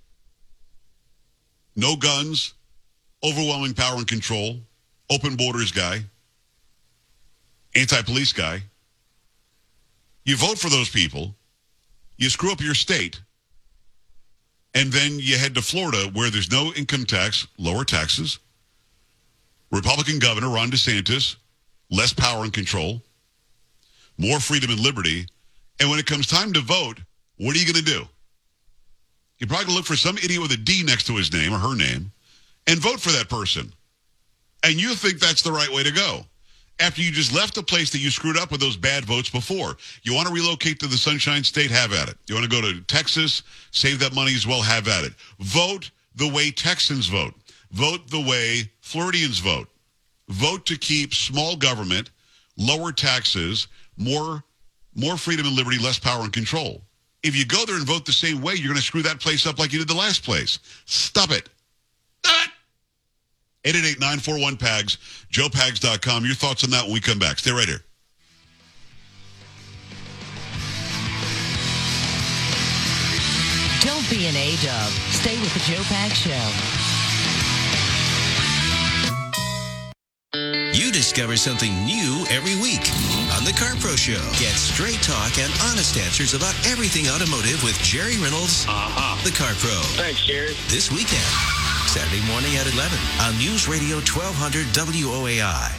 Speaker 4: No guns, overwhelming power and control, open borders guy, anti-police guy. You vote for those people. You screw up your state, and then you head to Florida where there's no income tax, lower taxes, Republican Governor Ron DeSantis, less power and control, more freedom and liberty, and when it comes time to vote, what are you going to do? You're probably going to look for some idiot with a D next to his name or her name and vote for that person. And you think that's the right way to go. After you just left a place that you screwed up with those bad votes before. You want to relocate to the Sunshine State? Have at it. You want to go to Texas? Save that money as well? Have at it. Vote the way Texans vote. Vote the way Floridians vote. Vote to keep small government, lower taxes, more freedom and liberty, less power and control. If you go there and vote the same way, you're going to screw that place up like you did the last place. Stop it. 888-941-PAGS, joepags.com. Your thoughts on that when we come back. Stay right here.
Speaker 3: Don't be an A-dub. Stay with the Joe Pags Show.
Speaker 7: You discover something new every week on The Car Pro Show. Get straight talk and honest answers about everything automotive with Jerry Reynolds, The Car Pro.
Speaker 20: Thanks, Jerry.
Speaker 7: This weekend, Saturday morning at 11 on News Radio 1200 WOAI.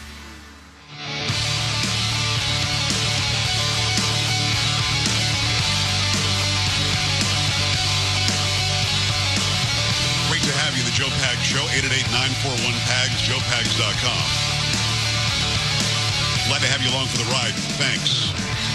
Speaker 4: Great to have you, the Joe Pags Show, 888-941-PAGS, joepags.com. Glad to have you along for the ride. Thanks.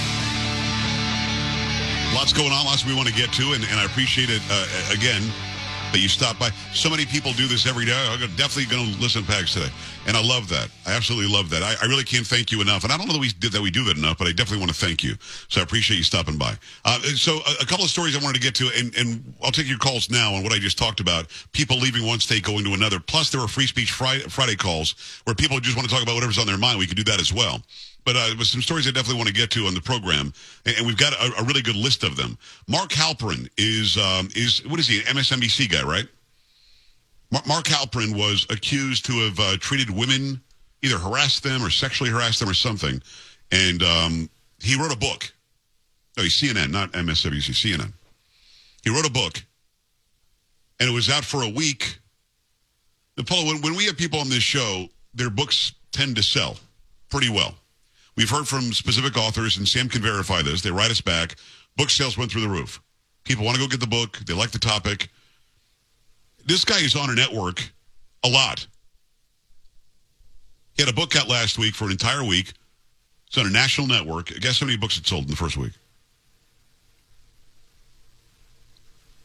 Speaker 4: Lots going on, lots we want to get to, and I appreciate it, again, that you stopped by. So many people do this every day. I'm definitely going to listen to Pags today. And I love that. I absolutely love that. I really can't thank you enough. And I don't know that we do that enough, but I definitely want to thank you. So I appreciate you stopping by. So a couple of stories I wanted to get to, and I'll take your calls now on what I just talked about. People leaving one state, going to another. Plus, there were Free Speech Friday calls where people just want to talk about whatever's on their mind. We could do that as well. But with some stories I definitely want to get to on the program, and we've got a really good list of them. Mark Halperin is what is he, an MSNBC guy, right? Mark Halperin was accused to have treated women, either harassed them or sexually harassed them or something, and he wrote a book. No, he's CNN, not MSNBC, CNN. He wrote a book, and it was out for a week. Now, Paula, when we have people on this show, their books tend to sell pretty well. We've heard from specific authors, and Sam can verify this. They write us back. Book sales went through the roof. People want to go get the book. They like the topic. This guy is on a network a lot. He had a book out last week for an entire week. It's on a national network. Guess how many books it sold in the first week?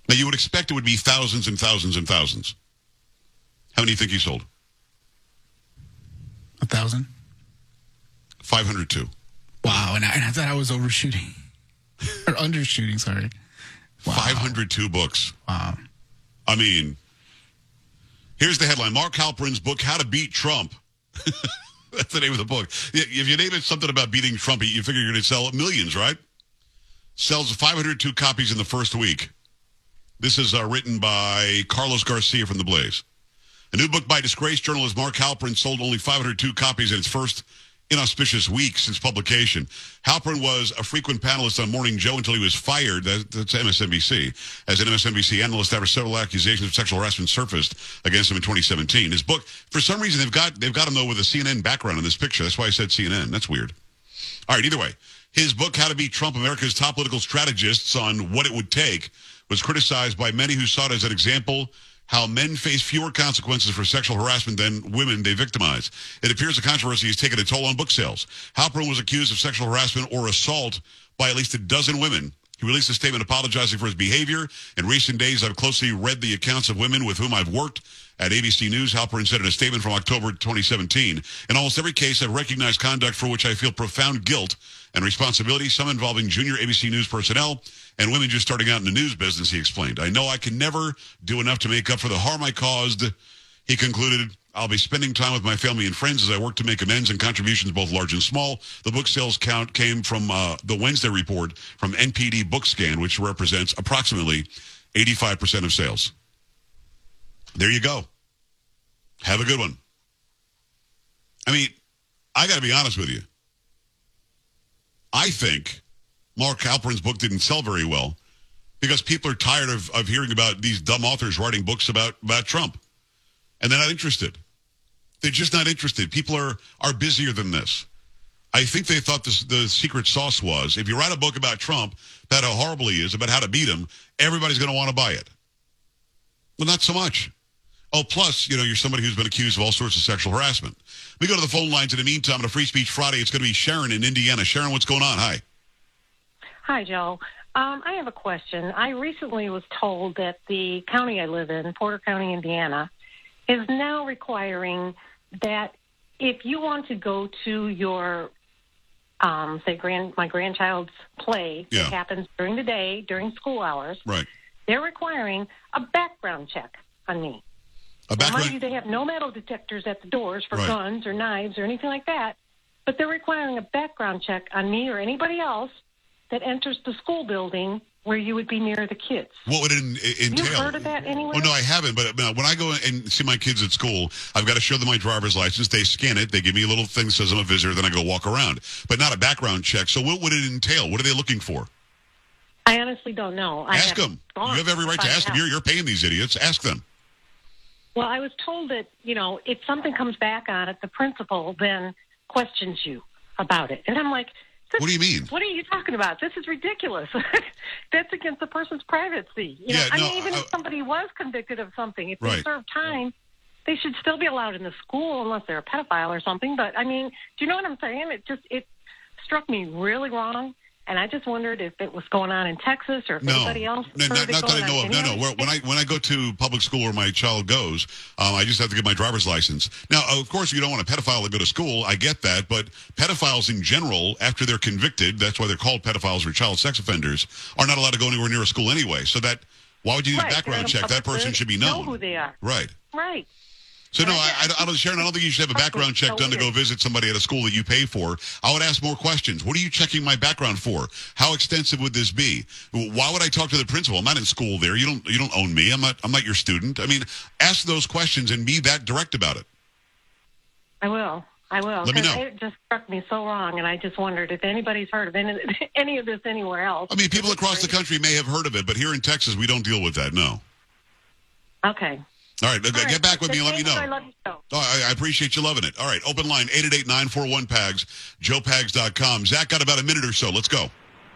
Speaker 4: Now, you would expect it would be thousands and thousands and thousands. How many do you think he sold?
Speaker 1: 1,000.
Speaker 4: 502.
Speaker 1: Wow, and I thought I was overshooting. Or undershooting, sorry. Wow.
Speaker 4: 502 books.
Speaker 1: Wow.
Speaker 4: I mean, here's the headline. Mark Halperin's book, How to Beat Trump. That's the name of the book. If you name it something about beating Trump, you figure you're going to sell millions, right? Sells 502 copies in the first week. This is written by Carlos Garcia from The Blaze. A new book by disgraced journalist Mark Halperin sold only 502 copies in its first inauspicious week since publication. Halperin was a frequent panelist on Morning Joe until he was fired. That's MSNBC. As an MSNBC analyst, after several accusations of sexual harassment surfaced against him in 2017. His book, for some reason, they've got him though with a CNN background in this picture. That's why I said CNN. That's weird. All right. Either way, his book, How to Beat Trump, America's Top Political Strategists on What It Would Take, was criticized by many who saw it as an example how men face fewer consequences for sexual harassment than women they victimize. It appears the controversy has taken a toll on book sales. Halperin was accused of sexual harassment or assault by at least a dozen women. He released a statement apologizing for his behavior. In recent days, I've closely read the accounts of women with whom I've worked. At ABC News, Halperin said in a statement from October 2017, in almost every case, I've recognized conduct for which I feel profound guilt and responsibility, some involving junior ABC News personnel and women just starting out in the news business, he explained. I know I can never do enough to make up for the harm I caused. He concluded, I'll be spending time with my family and friends as I work to make amends and contributions both large and small. The book sales count came from the Wednesday report from NPD BookScan, which represents approximately 85% of sales. There you go. Have a good one. I mean, I got to be honest with you. I think Mark Halperin's book didn't sell very well because people are tired of hearing about these dumb authors writing books about Trump. And they're not interested. They're just not interested. People are busier than this. I think they thought the secret sauce was, if you write a book about Trump, about how horrible he is, about how to beat him, everybody's going to want to buy it. Well, not so much. Oh, plus, you're somebody who's been accused of all sorts of sexual harassment. We go to the phone lines in the meantime on a Free Speech Friday. It's going to be Sharon in Indiana. Sharon, what's going on? Hi.
Speaker 8: Hi, Joe. I have a question. I recently was told that the county I live in, Porter County, Indiana, is now requiring that if you want to go to your, my grandchild's play that happens during the day, during school hours,
Speaker 4: right,
Speaker 8: they're requiring a background check on me. Now, mind you, they have no metal detectors at the doors for guns or knives or anything like that, but they're requiring a background check on me or anybody else that enters the school building where you would be near the kids.
Speaker 4: What would it entail?
Speaker 8: Have you heard of that anywhere?
Speaker 4: Well, no, I haven't, but when I go and see my kids at school, I've got to show them my driver's license. They scan it. They give me a little thing that says I'm a visitor. Then I go walk around, but not a background check. So what would it entail? What are they looking for?
Speaker 8: I honestly don't know.
Speaker 4: Ask them. You have every right to ask them. You're paying these idiots. Ask them.
Speaker 8: Well, I was told that, if something comes back on it, the principal then questions you about it. And I'm like,
Speaker 4: what do you mean?
Speaker 8: What are you talking about? This is ridiculous. That's against the person's privacy. Even if somebody was convicted of something, if they serve time, they should still be allowed in the school unless they're a pedophile or something. But, do you know what I'm saying? It struck me really wrong. And I just wondered if it was going on in Texas or if anybody else heard it
Speaker 4: not that I know of. No. When I go to public school where my child goes, I just have to get my driver's license. Now, of course, you don't want a pedophile to go to school. I get that. But pedophiles in general, after they're convicted, that's why they're called pedophiles or child sex offenders, are not allowed to go anywhere near a school anyway. So why would you need a background check? That person should be known.
Speaker 8: Know who they are.
Speaker 4: Right.
Speaker 8: Right.
Speaker 4: So, no, Sharon, I don't think you should have a background check done to go visit somebody at a school that you pay for. I would ask more questions. What are you checking my background for? How extensive would this be? Why would I talk to the principal? I'm not in school there. You don't own me. I'm not your student. Ask those questions and be that direct about it.
Speaker 8: I will.
Speaker 4: Let me know.
Speaker 8: It just struck me so wrong, and I just wondered if anybody's heard of any of this anywhere else.
Speaker 4: People across the country may have heard of it, but here in Texas, we don't deal with that, no.
Speaker 8: Okay.
Speaker 4: All right, get back with me and let me know.
Speaker 8: I love you so.
Speaker 4: I appreciate you loving it. All right, open line, 888-941-PAGS, joepags.com. Zach got about a minute or so. Let's go.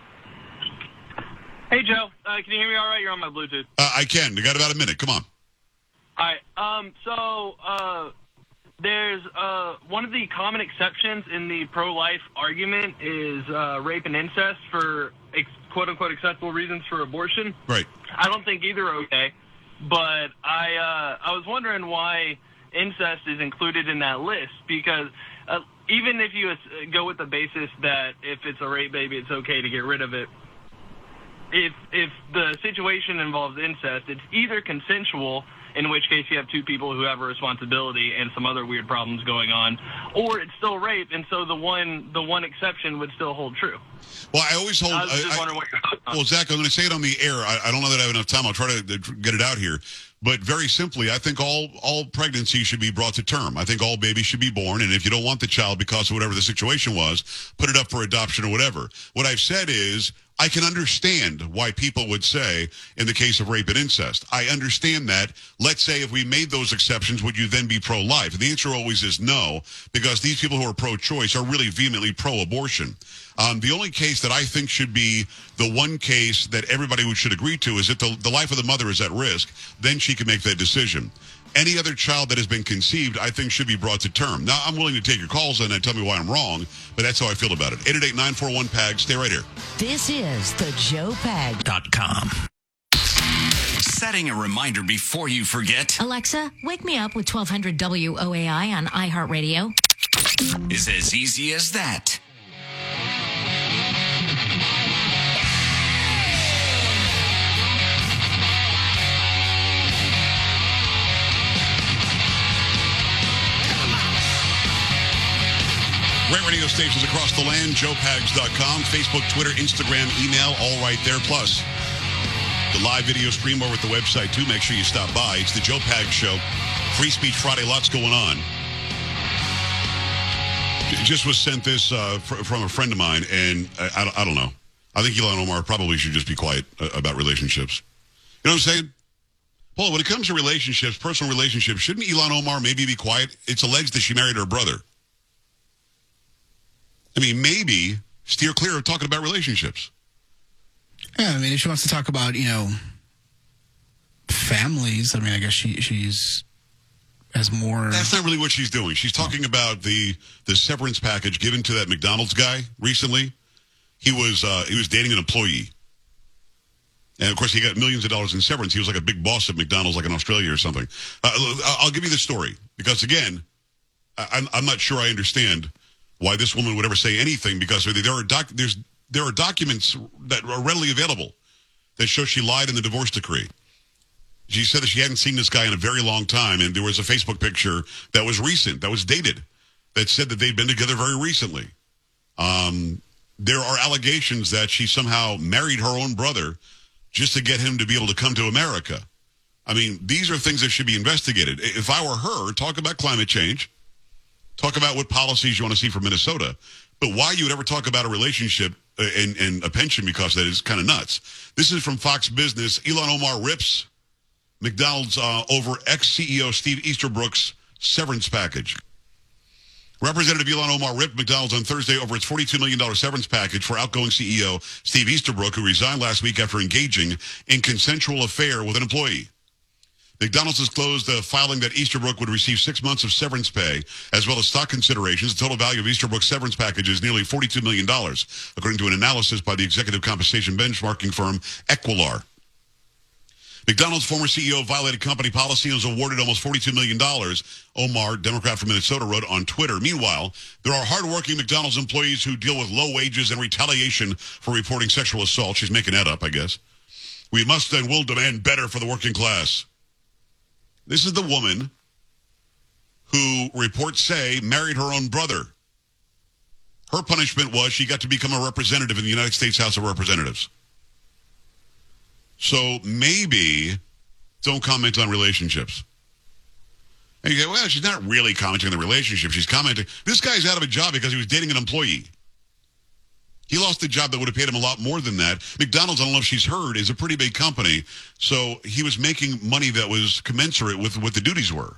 Speaker 22: Hey, Joe. Can you hear me all right? You're on my Bluetooth.
Speaker 4: I can. You got about a minute. Come on.
Speaker 22: All right. There's one of the common exceptions in the pro-life argument is rape and incest for quote-unquote acceptable reasons for abortion.
Speaker 4: Right.
Speaker 22: I don't think either are okay, but I was wondering why incest is included in that list, because even if you go with the basis that if it's a rape baby, it's okay to get rid of it, if the situation involves incest, it's either consensual, in which case you have two people who have a responsibility and some other weird problems going on, or it's still rape, and so the one exception would still hold true.
Speaker 4: Well, I always hold.
Speaker 22: I was just wondering what your thoughts are.
Speaker 4: Well, Zach, I'm going to say it on the air. I don't know that I have enough time. I'll try to get it out here. But very simply, I think all pregnancy should be brought to term. I think all babies should be born, and if you don't want the child because of whatever the situation was, put it up for adoption or whatever. What I've said is, I can understand why people would say, in the case of rape and incest, I understand that. Let's say if we made those exceptions, would you then be pro-life? And the answer always is no, because these people who are pro-choice are really vehemently pro-abortion. The only case that I think should be the one case that everybody should agree to is that the life of the mother is at risk. Then she can make that decision. Any other child that has been conceived, I think, should be brought to term. Now, I'm willing to take your calls and tell me why I'm wrong, but that's how I feel about it. 888-941-PAG. Stay right here.
Speaker 3: This is the JoePag.com.
Speaker 2: Setting a reminder before you forget
Speaker 17: Alexa, wake me up with 1200 WOAI on iHeartRadio.
Speaker 2: Is as easy as that.
Speaker 4: Great radio stations across the land, joepags.com, Facebook, Twitter, Instagram, email, all right there. Plus, the live video stream over at the website, too. Make sure you stop by. It's the Joe Pags Show. Free Speech Friday, lots going on. Just was sent this from a friend of mine, and I don't know. I think Ilhan Omar probably should just be quiet about relationships. You know what I'm saying? Paul, when it comes to relationships, personal relationships, shouldn't Ilhan Omar maybe be quiet? It's alleged that she married her brother. I mean, maybe steer clear of talking about relationships.
Speaker 1: Yeah, I mean, if she wants to talk about, families, I mean, I guess she's has more.
Speaker 4: That's not really what she's doing. She's talking about the severance package given to that McDonald's guy recently. He was dating an employee. And, of course, he got millions of dollars in severance. He was like a big boss at McDonald's, like in Australia or something. I'll give you the story because, again, I'm not sure I understand why this woman would ever say anything, because there are documents that are readily available that show she lied in the divorce decree. She said that she hadn't seen this guy in a very long time, and there was a Facebook picture that was recent, that was dated, that said that they'd been together very recently. There are allegations that she somehow married her own brother just to get him to be able to come to America. I mean, these are things that should be investigated. If I were her, talk about climate change. Talk about what policies you want to see for Minnesota. But why you would ever talk about a relationship and a pension, because that is kind of nuts. This is from Fox Business. Ilhan Omar rips McDonald's over ex-CEO Steve Easterbrook's severance package. Representative Ilhan Omar ripped McDonald's on Thursday over its $42 million severance package for outgoing CEO Steve Easterbrook, who resigned last week after engaging in consensual affair with an employee. McDonald's disclosed filing that Easterbrook would receive 6 months of severance pay, as well as stock considerations. The total value of Easterbrook's severance package is nearly $42 million, according to an analysis by the executive compensation benchmarking firm Equilar. McDonald's former CEO violated company policy and was awarded almost $42 million, Omar, Democrat from Minnesota, wrote on Twitter. Meanwhile, there are hardworking McDonald's employees who deal with low wages and retaliation for reporting sexual assault. She's making that up, I guess. We must and will demand better for the working class. This is the woman who, reports say, married her own brother. Her punishment was she got to become a representative in the United States House of Representatives. So maybe don't comment on relationships. And you go, well, she's not really commenting on the relationship. She's commenting. This guy's out of a job because he was dating an employee. He lost a job that would have paid him a lot more than that. McDonald's, I don't know if she's heard, is a pretty big company. So he was making money that was commensurate with what the duties were.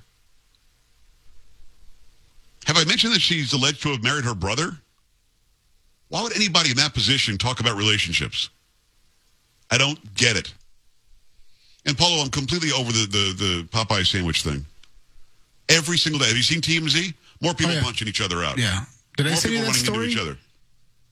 Speaker 4: Have I mentioned that she's alleged to have married her brother? Why would anybody in that position talk about relationships? I don't get it. And Paulo, I'm completely over the Popeye sandwich thing. Every single day. Have you seen TMZ? More people punching each other out.
Speaker 1: Yeah. Did I
Speaker 4: More
Speaker 1: say
Speaker 4: people
Speaker 1: that
Speaker 4: running
Speaker 1: story?
Speaker 4: into each other.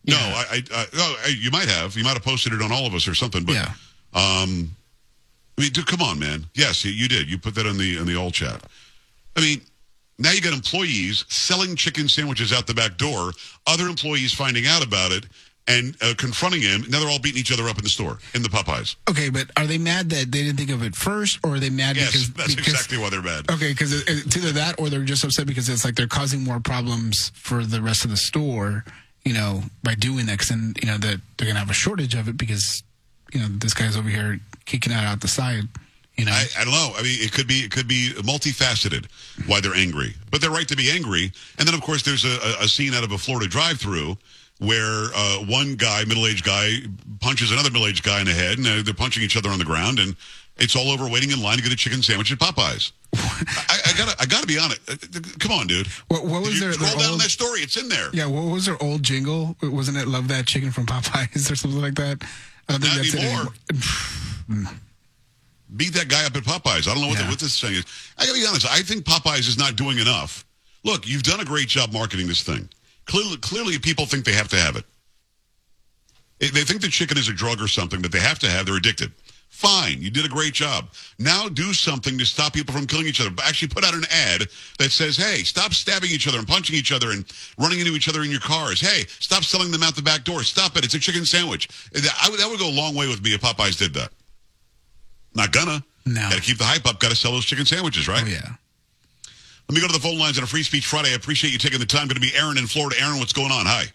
Speaker 1: Yeah.
Speaker 4: No, you might have. You might have posted it on all of us or something. But,
Speaker 1: yeah.
Speaker 4: I mean, dude, come on, man. Yes, you did. You put that in the all chat. I mean, now you got employees selling chicken sandwiches out the back door, other employees finding out about it and confronting him. Now they're all beating each other up in the store, in the Popeyes.
Speaker 1: Okay, but are they mad that they didn't think of it first, or are they mad
Speaker 4: because...
Speaker 1: That's
Speaker 4: exactly why they're mad.
Speaker 1: Okay, because it's either that or they're just upset because it's like they're causing more problems for the rest of the store, by doing that. Because then, that they're going to have a shortage of it because, this guy's over here kicking it out the side.
Speaker 4: I don't know. I mean, it could be multifaceted why they're angry, but they're right to be angry. And then, of course, there's a scene out of a Florida drive-through where one guy, middle-aged guy, punches another middle-aged guy in the head, and they're punching each other on the ground, and it's all over waiting in line to get a chicken sandwich at Popeyes. I gotta be honest. Come on, dude.
Speaker 1: What was their
Speaker 4: scroll down that story? It's in there.
Speaker 1: Yeah. What was their old jingle? Wasn't it "Love That Chicken" from Popeyes or something like that? I don't think
Speaker 4: Not
Speaker 1: that's
Speaker 4: anymore. Beat that guy up at Popeyes. I don't know what this thing is. I gotta be honest. I think Popeyes is not doing enough. Look, you've done a great job marketing this thing. Clearly, people think they have to have it. They think the chicken is a drug or something that they have to have. They're addicted. Fine, you did a great job. Now do something to stop people from killing each other. Actually put out an ad that says, hey, stop stabbing each other and punching each other and running into each other in your cars. Hey, stop selling them out the back door. Stop it. It's a chicken sandwich. That would go a long way with me if Popeyes did that. Not gonna.
Speaker 1: No.
Speaker 4: Got to keep the hype up. Got to sell those chicken sandwiches, right?
Speaker 1: Oh, yeah.
Speaker 4: Let me go to the phone lines on a Free Speech Friday. I appreciate you taking the time. Going to be Aaron in Florida. Aaron, what's going on? Hi.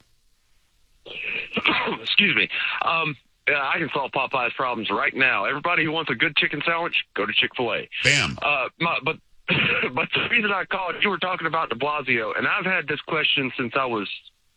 Speaker 9: Excuse me. I can solve Popeye's problems right now. Everybody who wants a good chicken sandwich, go to Chick-fil-A.
Speaker 4: Bam.
Speaker 9: But the reason I called, you were talking about de Blasio, and I've had this question since I was,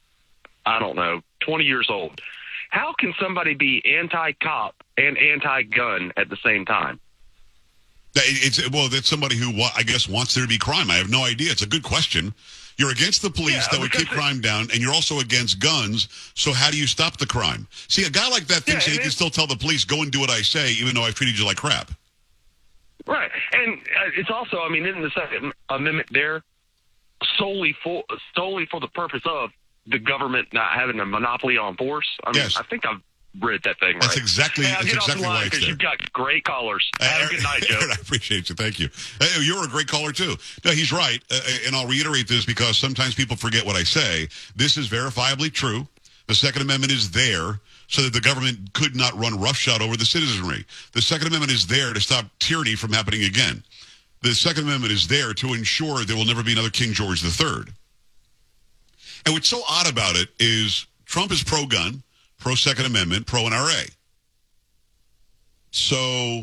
Speaker 9: 20 years old. How can somebody be anti-cop and anti-gun at the same time?
Speaker 4: That's somebody who, I guess, wants there to be crime. I have no idea. It's a good question. You're against the police that would keep crime down, and you're also against guns, so how do you stop the crime? See, a guy like that thinks that he can still tell the police, go and do what I say, even though I've treated you like crap.
Speaker 9: Right. And it's also, isn't the Second Amendment there solely for the purpose of the government not having a monopoly on force?
Speaker 4: Yes.
Speaker 9: I think I've read that thing right.
Speaker 4: That's exactly why it's there.
Speaker 9: Because you've got great callers. Have a good night, Joe.
Speaker 4: I appreciate you. Thank you. You're a great caller, too. No, he's right. And I'll reiterate this because sometimes people forget what I say. This is verifiably true. The Second Amendment is there so that the government could not run roughshod over the citizenry. The Second Amendment is there to stop tyranny from happening again. The Second Amendment is there to ensure there will never be another King George III. And what's so odd about it is Trump is pro-gun, pro-Second Amendment, pro-NRA. So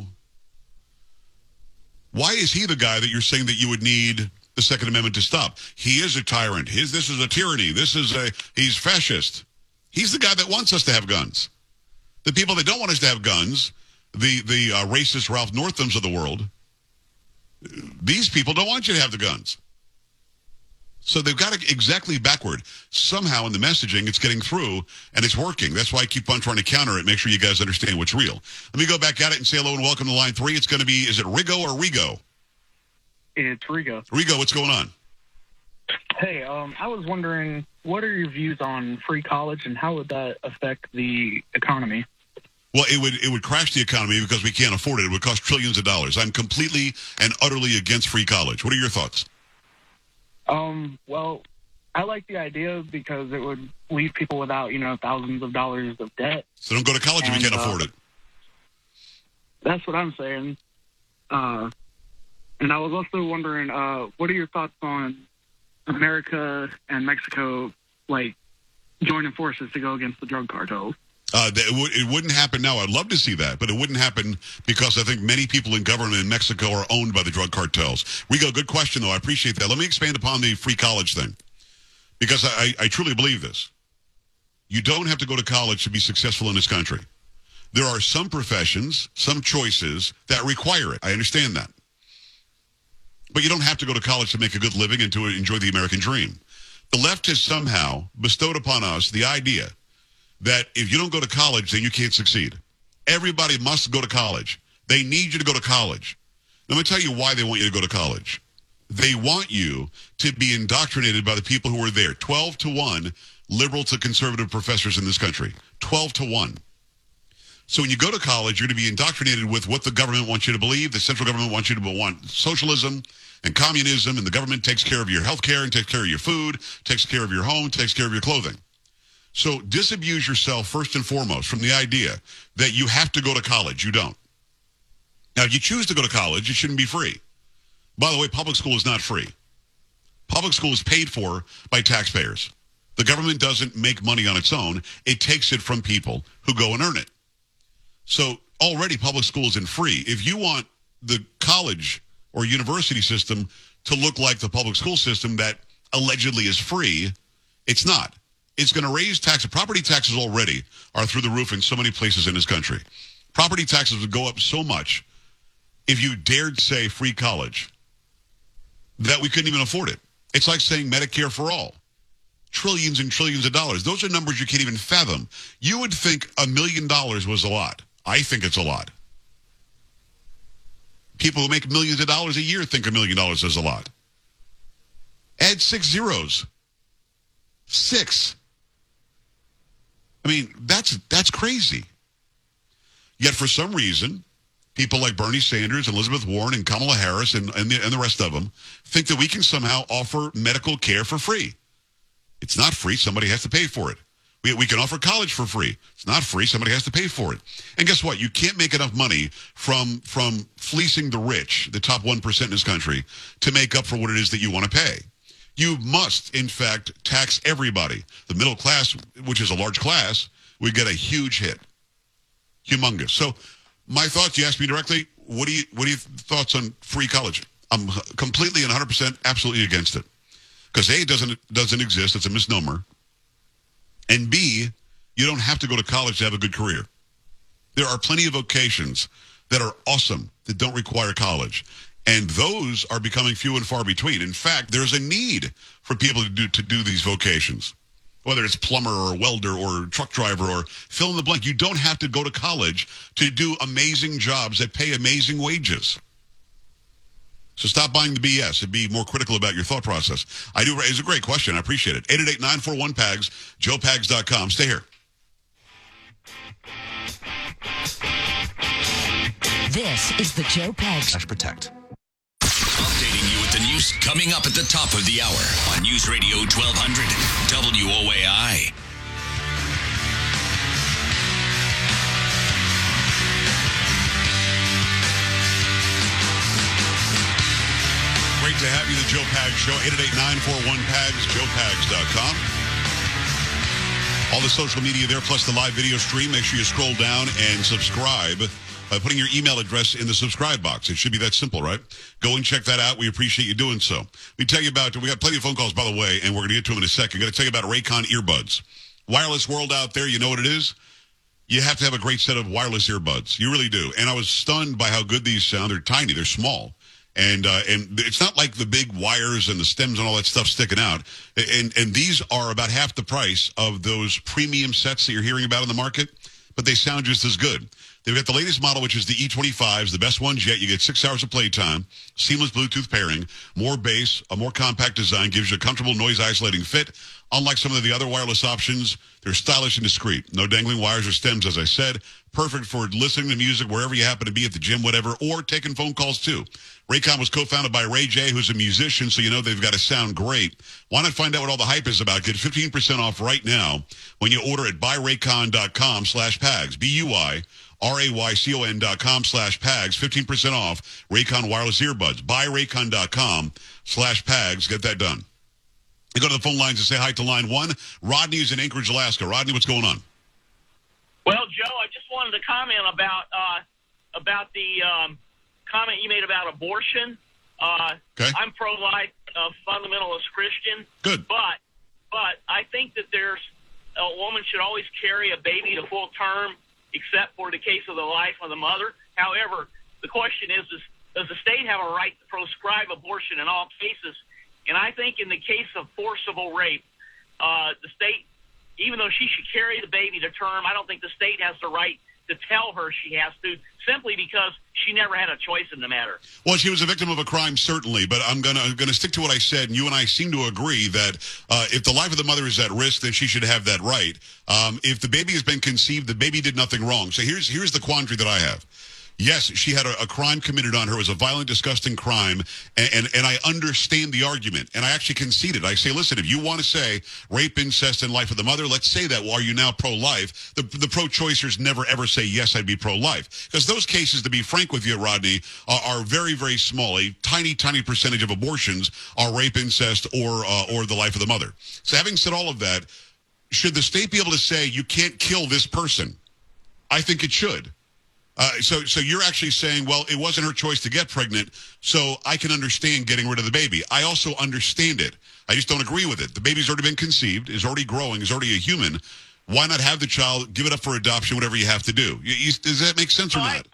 Speaker 4: why is he the guy that you're saying that you would need the Second Amendment to stop? He is a tyrant. This is a tyranny. He's fascist. He's the guy that wants us to have guns. The people that don't want us to have guns, the racist Ralph Northams of the world, these people don't want you to have the guns. So they've got it exactly backward. Somehow in the messaging, it's getting through, and it's working. That's why I keep on trying to counter it, make sure you guys understand what's real. Let me go back at it and say hello and welcome to Line 3. It's going to be, is it Rigo or Rigo?
Speaker 10: It's Rigo.
Speaker 4: Rigo, what's going on?
Speaker 10: Hey, I was wondering, what are your views on free college, and how would that affect the economy?
Speaker 4: Well, it would crash the economy because we can't afford it. It would cost trillions of dollars. I'm completely and utterly against free college. What are your thoughts?
Speaker 10: Well, I like the idea because it would leave people without, thousands of dollars of debt.
Speaker 4: So don't go to college if you can't afford it.
Speaker 10: That's what I'm saying. And I was also wondering, what are your thoughts on America and Mexico, joining forces to go against the drug cartels?
Speaker 4: It wouldn't happen now. I'd love to see that, but it wouldn't happen because I think many people in government in Mexico are owned by the drug cartels. Rigo, good question, though. I appreciate that. Let me expand upon the free college thing because I truly believe this. You don't have to go to college to be successful in this country. There are some professions, some choices that require it. I understand that. But you don't have to go to college to make a good living and to enjoy the American dream. The left has somehow bestowed upon us the idea that if you don't go to college, then you can't succeed. Everybody must go to college. They need you to go to college. Let me tell you why they want you to go to college. They want you to be indoctrinated by the people who are there. 12-1 liberal to conservative professors in this country. 12-1. So when you go to college, you're going to be indoctrinated with what the government wants you to believe. The central government wants you to want socialism and communism, and the government takes care of your health care and takes care of your food, takes care of your home, takes care of your clothing. So disabuse yourself first and foremost from the idea that you have to go to college. You don't. Now, if you choose to go to college, it shouldn't be free. By the way, public school is not free. Public school is paid for by taxpayers. The government doesn't make money on its own. It takes it from people who go and earn it. So already public school isn't free. If you want the college or university system to look like the public school system that allegedly is free, it's not. It's going to raise taxes. Property taxes already are through the roof in so many places in this country. Property taxes would go up so much if you dared say free college that we couldn't even afford it. It's like saying Medicare for all. Trillions and trillions of dollars. Those are numbers you can't even fathom. You would think $1 million was a lot. I think it's a lot. People who make millions of dollars a year think $1 million is a lot. Add 6 zeros. 6. I mean, that's crazy. Yet for some reason, people like Bernie Sanders, Elizabeth Warren, and Kamala Harris, and the rest of them think that we can somehow offer medical care for free. It's not free. Somebody has to pay for it. We can offer college for free. It's not free. Somebody has to pay for it. And guess what? You can't make enough money from fleecing the rich, the top 1% in this country, to make up for what it is that you want to pay. You must, in fact, tax everybody. The middle class, which is a large class, we get a huge hit. Humongous. So my thoughts, you asked me directly, what are your thoughts on free college? I'm completely and 100% absolutely against it. Because A, it doesn't exist. It's a misnomer. And B, you don't have to go to college to have a good career. There are plenty of vocations that are awesome that don't require college. And those are becoming few and far between. In fact, there's a need for people to do these vocations. Whether it's plumber or welder or truck driver or fill in the blank. You don't have to go to college to do amazing jobs that pay amazing wages. So stop buying the BS and be more critical about your thought process. It's a great question. I appreciate it. 888-941-PAGS, joepags.com. Stay here.
Speaker 3: This is the Joe Pags.
Speaker 2: Protect. Updating you with the news coming up at the top of the hour on News Radio 1200 WOAI.
Speaker 4: Great to have you, the Joe Pags Show. 888-941-PAGS, joepags.com. All the social media there, plus the live video stream. Make sure you scroll down and subscribe by putting your email address in the subscribe box. It should be that simple, right? Go and check that out. We appreciate you doing so. We got plenty of phone calls, by the way, and we're going to get to them in a second. Got to tell you about Raycon earbuds. Wireless world out there, you know what it is? You have to have a great set of wireless earbuds. You really do. And I was stunned by how good these sound. They're tiny. They're small. And it's not like the big wires and the stems and all that stuff sticking out. And these are about half the price of those premium sets that you're hearing about in the market, but they sound just as good. They've got the latest model, which is the E25s, the best ones yet. You get 6 hours of playtime, seamless Bluetooth pairing, more bass, a more compact design, gives you a comfortable noise-isolating fit. Unlike some of the other wireless options, they're stylish and discreet. No dangling wires or stems, as I said. Perfect for listening to music wherever you happen to be, at the gym, whatever, or taking phone calls, too. Raycon was co-founded by Ray J, who's a musician, so you know they've got to sound great. Why not find out what all the hype is about? Get 15% off right now when you order at buyraycon.com/PAGS, BUYRAYCON.com/PAGS, 15% off Raycon wireless earbuds. Buyraycon.com/PAGS. Get that done. You go to the phone lines and say hi to line 1. Rodney is in Anchorage, Alaska. Rodney, what's going on?
Speaker 11: Well, Joe, I just wanted to comment about the comment you made about abortion.
Speaker 4: Okay.
Speaker 11: I'm pro-life, fundamentalist Christian.
Speaker 4: Good.
Speaker 11: But I think that a woman should always carry a baby to full term, except for the case of the life of the mother. However, the question is does the state have a right to prescribe abortion in all cases? And I think in the case of forcible rape, the state, even though she should carry the baby to term, I don't think the state has the right to tell her she has to, simply because she never had a choice in the matter.
Speaker 4: Well, she was a victim of a crime, certainly, but I'm gonna stick to what I said, and you and I seem to agree that if the life of the mother is at risk, then she should have that right. If the baby has been conceived, the baby did nothing wrong. So here's the quandary that I have. Yes, she had a crime committed on her. It was a violent, disgusting crime, and I understand the argument, and I actually conceded. I say, listen, if you want to say rape, incest, and life of the mother, let's say that. Well, are you now pro-life? The pro-choicers never, ever say, yes, I'd be pro-life. Because those cases, to be frank with you, Rodney, are very, very small. A tiny, tiny percentage of abortions are rape, incest, or the life of the mother. So having said all of that, should the state be able to say, you can't kill this person? I think it should. So you're actually saying, well, it wasn't her choice to get pregnant, so I can understand getting rid of the baby. I also understand it. I just don't agree with it. The baby's already been conceived, is already growing, is already a human. Why not have the child, give it up for adoption, whatever you have to do? Does that make sense or not?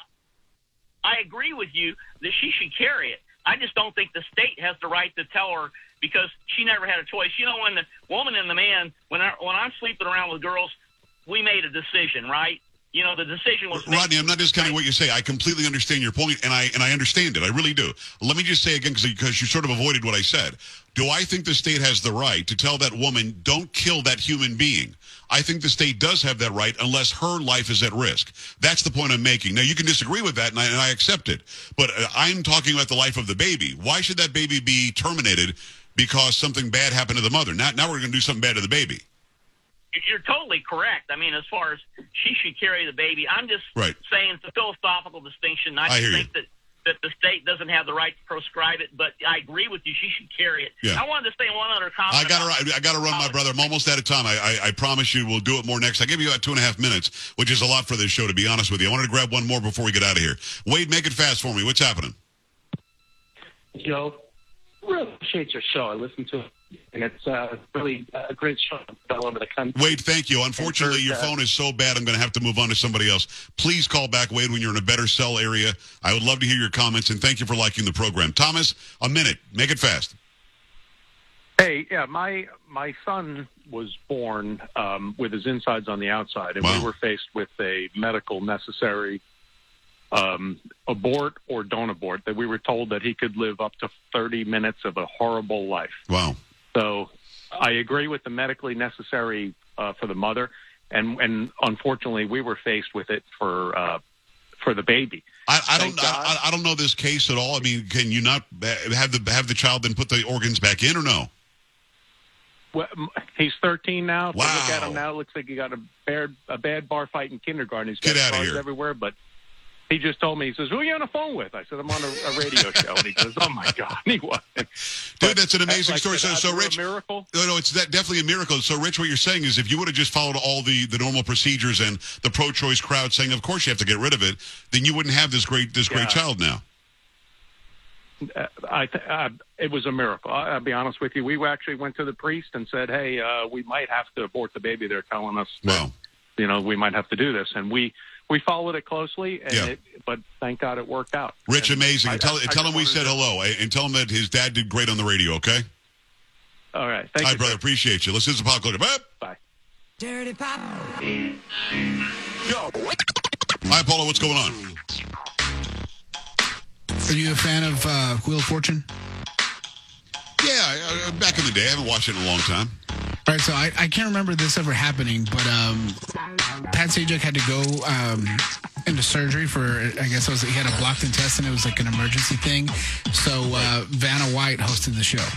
Speaker 11: I agree with you that she should carry it. I just don't think the state has the right to tell her, because she never had a choice. You know, when the woman and the man, when I'm sleeping around with girls, we made a decision, right? You know, the decision was made.
Speaker 4: Rodney, I'm not discounting what you say. I completely understand your point, and I understand it. I really do. Let me just say again, because you sort of avoided what I said. Do I think the state has the right to tell that woman, don't kill that human being? I think the state does have that right unless her life is at risk. That's the point I'm making. Now, you can disagree with that, and I accept it. But I'm talking about the life of the baby. Why should that baby be terminated because something bad happened to the mother? Now we're going to do something bad to the baby.
Speaker 11: You're totally correct. I mean, as far as she should carry the baby, I'm just saying it's a philosophical distinction. I just think that the state doesn't have the right to proscribe it, but I agree with you. She should carry it. Yeah. I wanted to say one other comment.
Speaker 4: I got to run, my brother. I'm almost out of time. I promise you we'll do it more next. I gave you about 2.5 minutes, which is a lot for this show, to be honest with you. I wanted to grab one more before we get out of here. Wade, make it fast for me. What's happening?
Speaker 5: Joe, really appreciate your show. I listen to it. And it's really a great show all over the country.
Speaker 4: Wade, thank you. Unfortunately, your phone is so bad, I'm going to have to move on to somebody else. Please call back, Wade, when you're in a better cell area. I would love to hear your comments, and thank you for liking the program. Thomas, a minute. Make it fast.
Speaker 12: Hey, yeah, my son was born with his insides on the outside, and we were faced with a medical necessary abort or don't abort, that we were told that he could live up to 30 minutes of a horrible life.
Speaker 4: Wow.
Speaker 12: So I agree with the medically necessary for the mother, and unfortunately we were faced with it for the baby.
Speaker 4: I don't know this case at all. I mean, can you not have the child then put the organs back in, or no?
Speaker 12: Well, he's 13 now.
Speaker 4: Wow.
Speaker 12: Look at him now. It looks like he got a bad bar fight in kindergarten. He's got
Speaker 4: Get out of
Speaker 12: scars
Speaker 4: here.
Speaker 12: everywhere, but he just told me, he says, who are you on the phone with? I said, I'm on a radio show. And he goes, oh, my God. And he was.
Speaker 4: Dude, that's an amazing story.
Speaker 12: So
Speaker 4: Rich,
Speaker 12: a miracle?
Speaker 4: No, it's definitely a miracle. So, Rich, what you're saying is if you would have just followed all the normal procedures and the pro-choice crowd saying, of course you have to get rid of it, then you wouldn't have this great child now.
Speaker 12: It was a miracle. I'll be honest with you. We actually went to the priest and said, hey, we might have to abort the baby. They're telling us that, we might have to do this. And we followed it closely, and but thank God it worked out.
Speaker 4: Rich,
Speaker 12: and
Speaker 4: amazing. Tell him we said hello, and tell him that his dad did great on the radio, okay?
Speaker 12: All right. Thank you,
Speaker 4: brother. Appreciate you. Let's do some pop culture.
Speaker 12: Bye.
Speaker 3: Dirty Pop.
Speaker 4: Hi, Paulo. What's going on?
Speaker 1: Are you a fan of Wheel of Fortune?
Speaker 4: Yeah, back in the day. I haven't watched it in a long time.
Speaker 1: All right, so I can't remember this ever happening, but Pat Sajak had to go into surgery for, I guess he had a blocked intestine. It was like an emergency thing. So Vanna White hosted the show.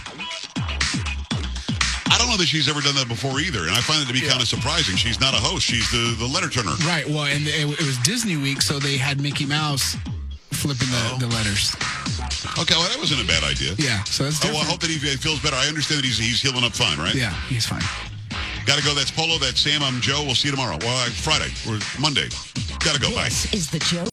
Speaker 4: I don't know that she's ever done that before either, and I find it to be kind of surprising. She's not a host. She's the letter turner.
Speaker 1: Right, well, and it was Disney Week, so they had Mickey Mouse flipping the letters.
Speaker 4: Okay, well, that wasn't a bad idea.
Speaker 1: Yeah, so that's different.
Speaker 4: Well, I hope that he feels better. I understand that he's healing up fine, right?
Speaker 1: Yeah, he's fine.
Speaker 4: Got to go. That's Polo. That's Sam. I'm Joe. We'll see you tomorrow. Well, Friday or Monday. Got to go. Bye.
Speaker 17: This is the Joe